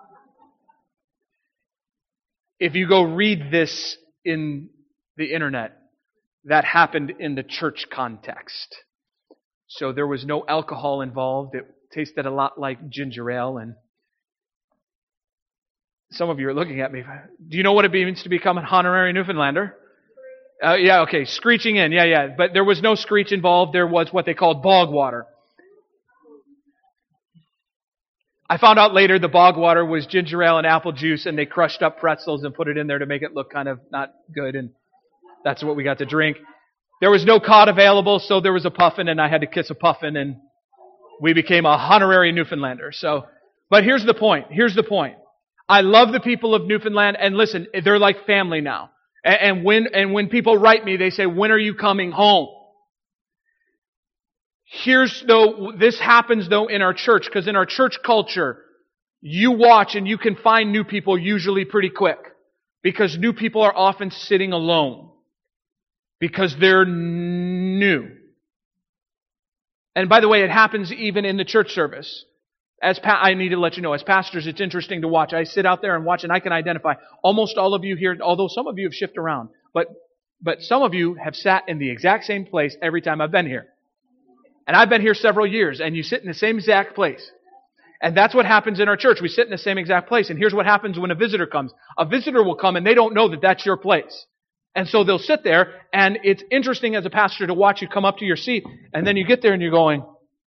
If you go read this in the internet, that happened in the church context. So there was no alcohol involved. It tasted a lot like ginger ale. And some of you are looking at me. Do you know what it means to become an honorary Newfoundlander? Uh, yeah, okay, screeching in, yeah, yeah. But there was no screech involved. There was what they called bog water. I found out later the bog water was ginger ale and apple juice, and they crushed up pretzels and put it in there to make it look kind of not good, and that's what we got to drink. There was no cod available, so there was a puffin, and I had to kiss a puffin, and we became a honorary Newfoundlander. So, but here's the point. Here's the point. I love the people of Newfoundland, and listen, they're like family now. And when, and when people write me, they say, when are you coming home? Here's though, this happens though in our church, because in our church culture, you watch and you can find new people usually pretty quick. Because new people are often sitting alone. Because they're new. And by the way, it happens even in the church service. As pa- I need to let you know, as pastors, it's interesting to watch. I sit out there and watch, and I can identify almost all of you here, although some of you have shifted around, but but some of you have sat in the exact same place every time I've been here. And I've been here several years, and you sit in the same exact place. And that's what happens in our church. We sit in the same exact place. And here's what happens when a visitor comes. A visitor will come, and they don't know that that's your place. And so they'll sit there, and it's interesting as a pastor to watch you come up to your seat, and then you get there and you're going,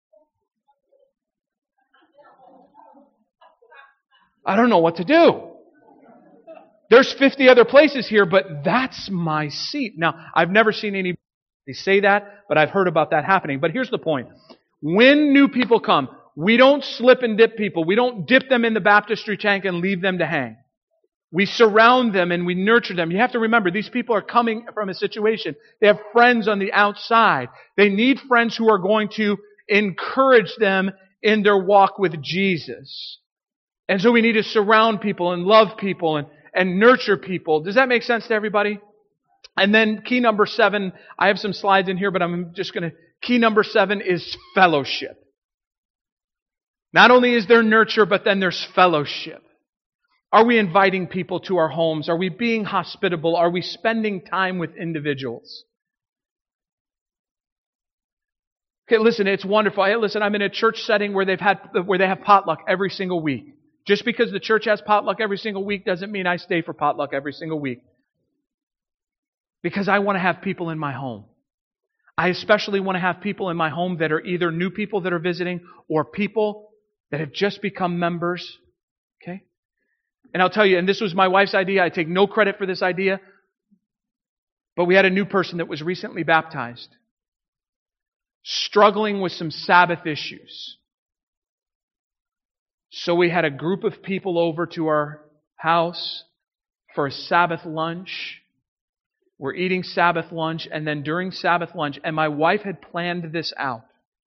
I don't know what to do. There's fifty other places here, but that's my seat. Now, I've never seen any They say that, but I've heard about that happening. But here's the point. When new people come, we don't slip and dip people. We don't dip them in the baptistry tank and leave them to hang. We surround them and we nurture them. You have to remember, these people are coming from a situation. They have friends on the outside. They need friends who are going to encourage them in their walk with Jesus. And so we need to surround people and love people and, and nurture people. Does that make sense to everybody? And then key number seven, I have some slides in here, but I'm just going to, key number seven is fellowship. Not only is there nurture, but then there's fellowship. Are we inviting people to our homes? Are we being hospitable? Are we spending time with individuals? Okay, listen, it's wonderful. Hey, listen, I'm in a church setting where they've had where they have potluck every single week. Just because the church has potluck every single week doesn't mean I stay for potluck every single week. Because I want to have people in my home. I especially want to have people in my home that are either new people that are visiting or people that have just become members. Okay? And I'll tell you, and this was my wife's idea. I take no credit for this idea. But we had a new person that was recently baptized, struggling with some Sabbath issues. So we had a group of people over to our house for a Sabbath lunch. We're eating Sabbath lunch, and then during Sabbath lunch, and my wife had planned this out.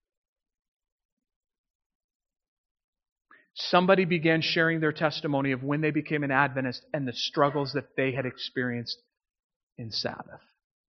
Somebody began sharing their testimony of when they became an Adventist and the struggles that they had experienced in Sabbath.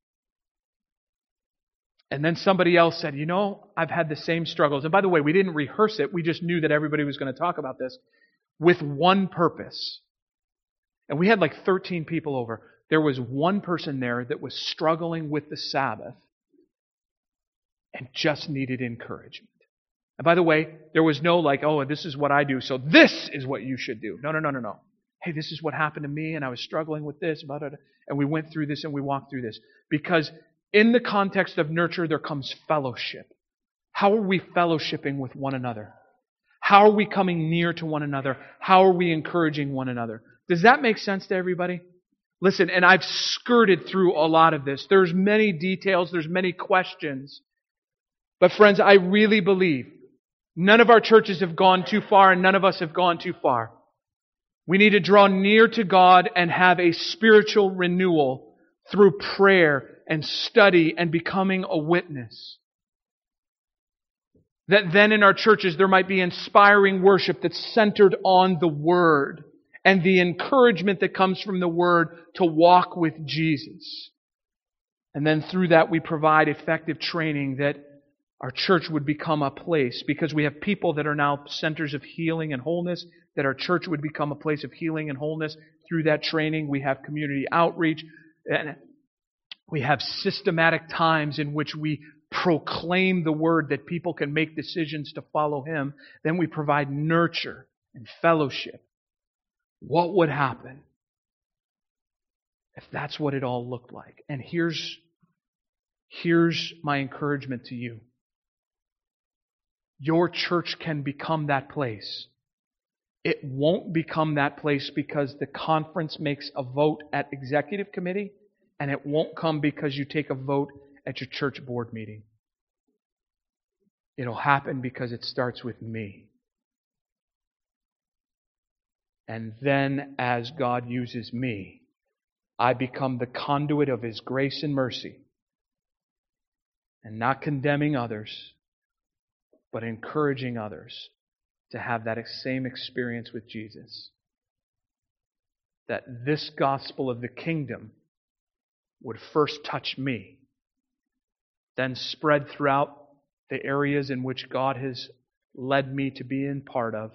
And then somebody else said, you know, I've had the same struggles. And by the way, we didn't rehearse it. We just knew that everybody was going to talk about this with one purpose. And we had like thirteen people over. There was one person there that was struggling with the Sabbath and just needed encouragement. And by the way, there was no like, oh, this is what I do, so this is what you should do. No, no, no, no, no. Hey, this is what happened to me, and I was struggling with this, blah, blah, blah, and we went through this and we walked through this. Because in the context of nurture, there comes fellowship. How are we fellowshipping with one another? How are we coming near to one another? How are we encouraging one another? Does that make sense to everybody? Listen, and I've skirted through a lot of this. There's many details, there's many questions. But friends, I really believe none of our churches have gone too far and none of us have gone too far. We need to draw near to God and have a spiritual renewal through prayer and study and becoming a witness. That then in our churches there might be inspiring worship that's centered on the Word and the encouragement that comes from the Word to walk with Jesus. And then through that we provide effective training that our church would become a place, because we have people that are now centers of healing and wholeness, that our church would become a place of healing and wholeness. Through that training we have community outreach, and we have systematic times in which we proclaim the Word that people can make decisions to follow Him. Then we provide nurture and fellowship. What would happen if that's what it all looked like? And here's, here's my encouragement to you. Your church can become that place. It won't become that place because the conference makes a vote at executive committee, and it won't come because you take a vote at your church board meeting. It'll happen because it starts with me. And then as God uses me, I become the conduit of His grace and mercy. And not condemning others, but encouraging others to have that same experience with Jesus. That this gospel of the kingdom would first touch me, then spread throughout the areas in which God has led me to be in part of,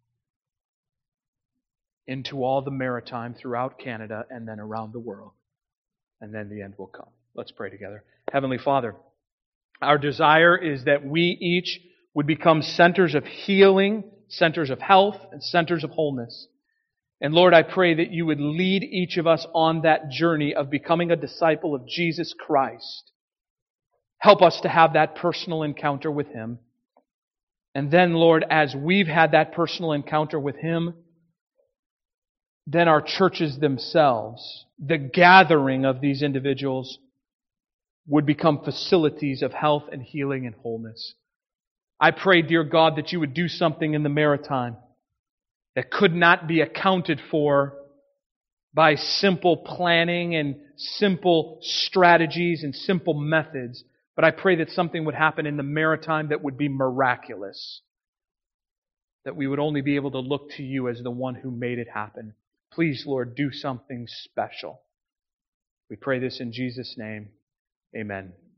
into all the maritime throughout Canada and then around the world. And then the end will come. Let's pray together. Heavenly Father, our desire is that we each would become centers of healing, centers of health, and centers of wholeness. And Lord, I pray that you would lead each of us on that journey of becoming a disciple of Jesus Christ. Help us to have that personal encounter with Him. And then, Lord, as we've had that personal encounter with Him, then our churches themselves, the gathering of these individuals, would become facilities of health and healing and wholeness. I pray, dear God, that you would do something in the Maritime that could not be accounted for by simple planning and simple strategies and simple methods. But I pray that something would happen in the Maritime that would be miraculous. That we would only be able to look to you as the one who made it happen. Please, Lord, do something special. We pray this in Jesus' name. Amen.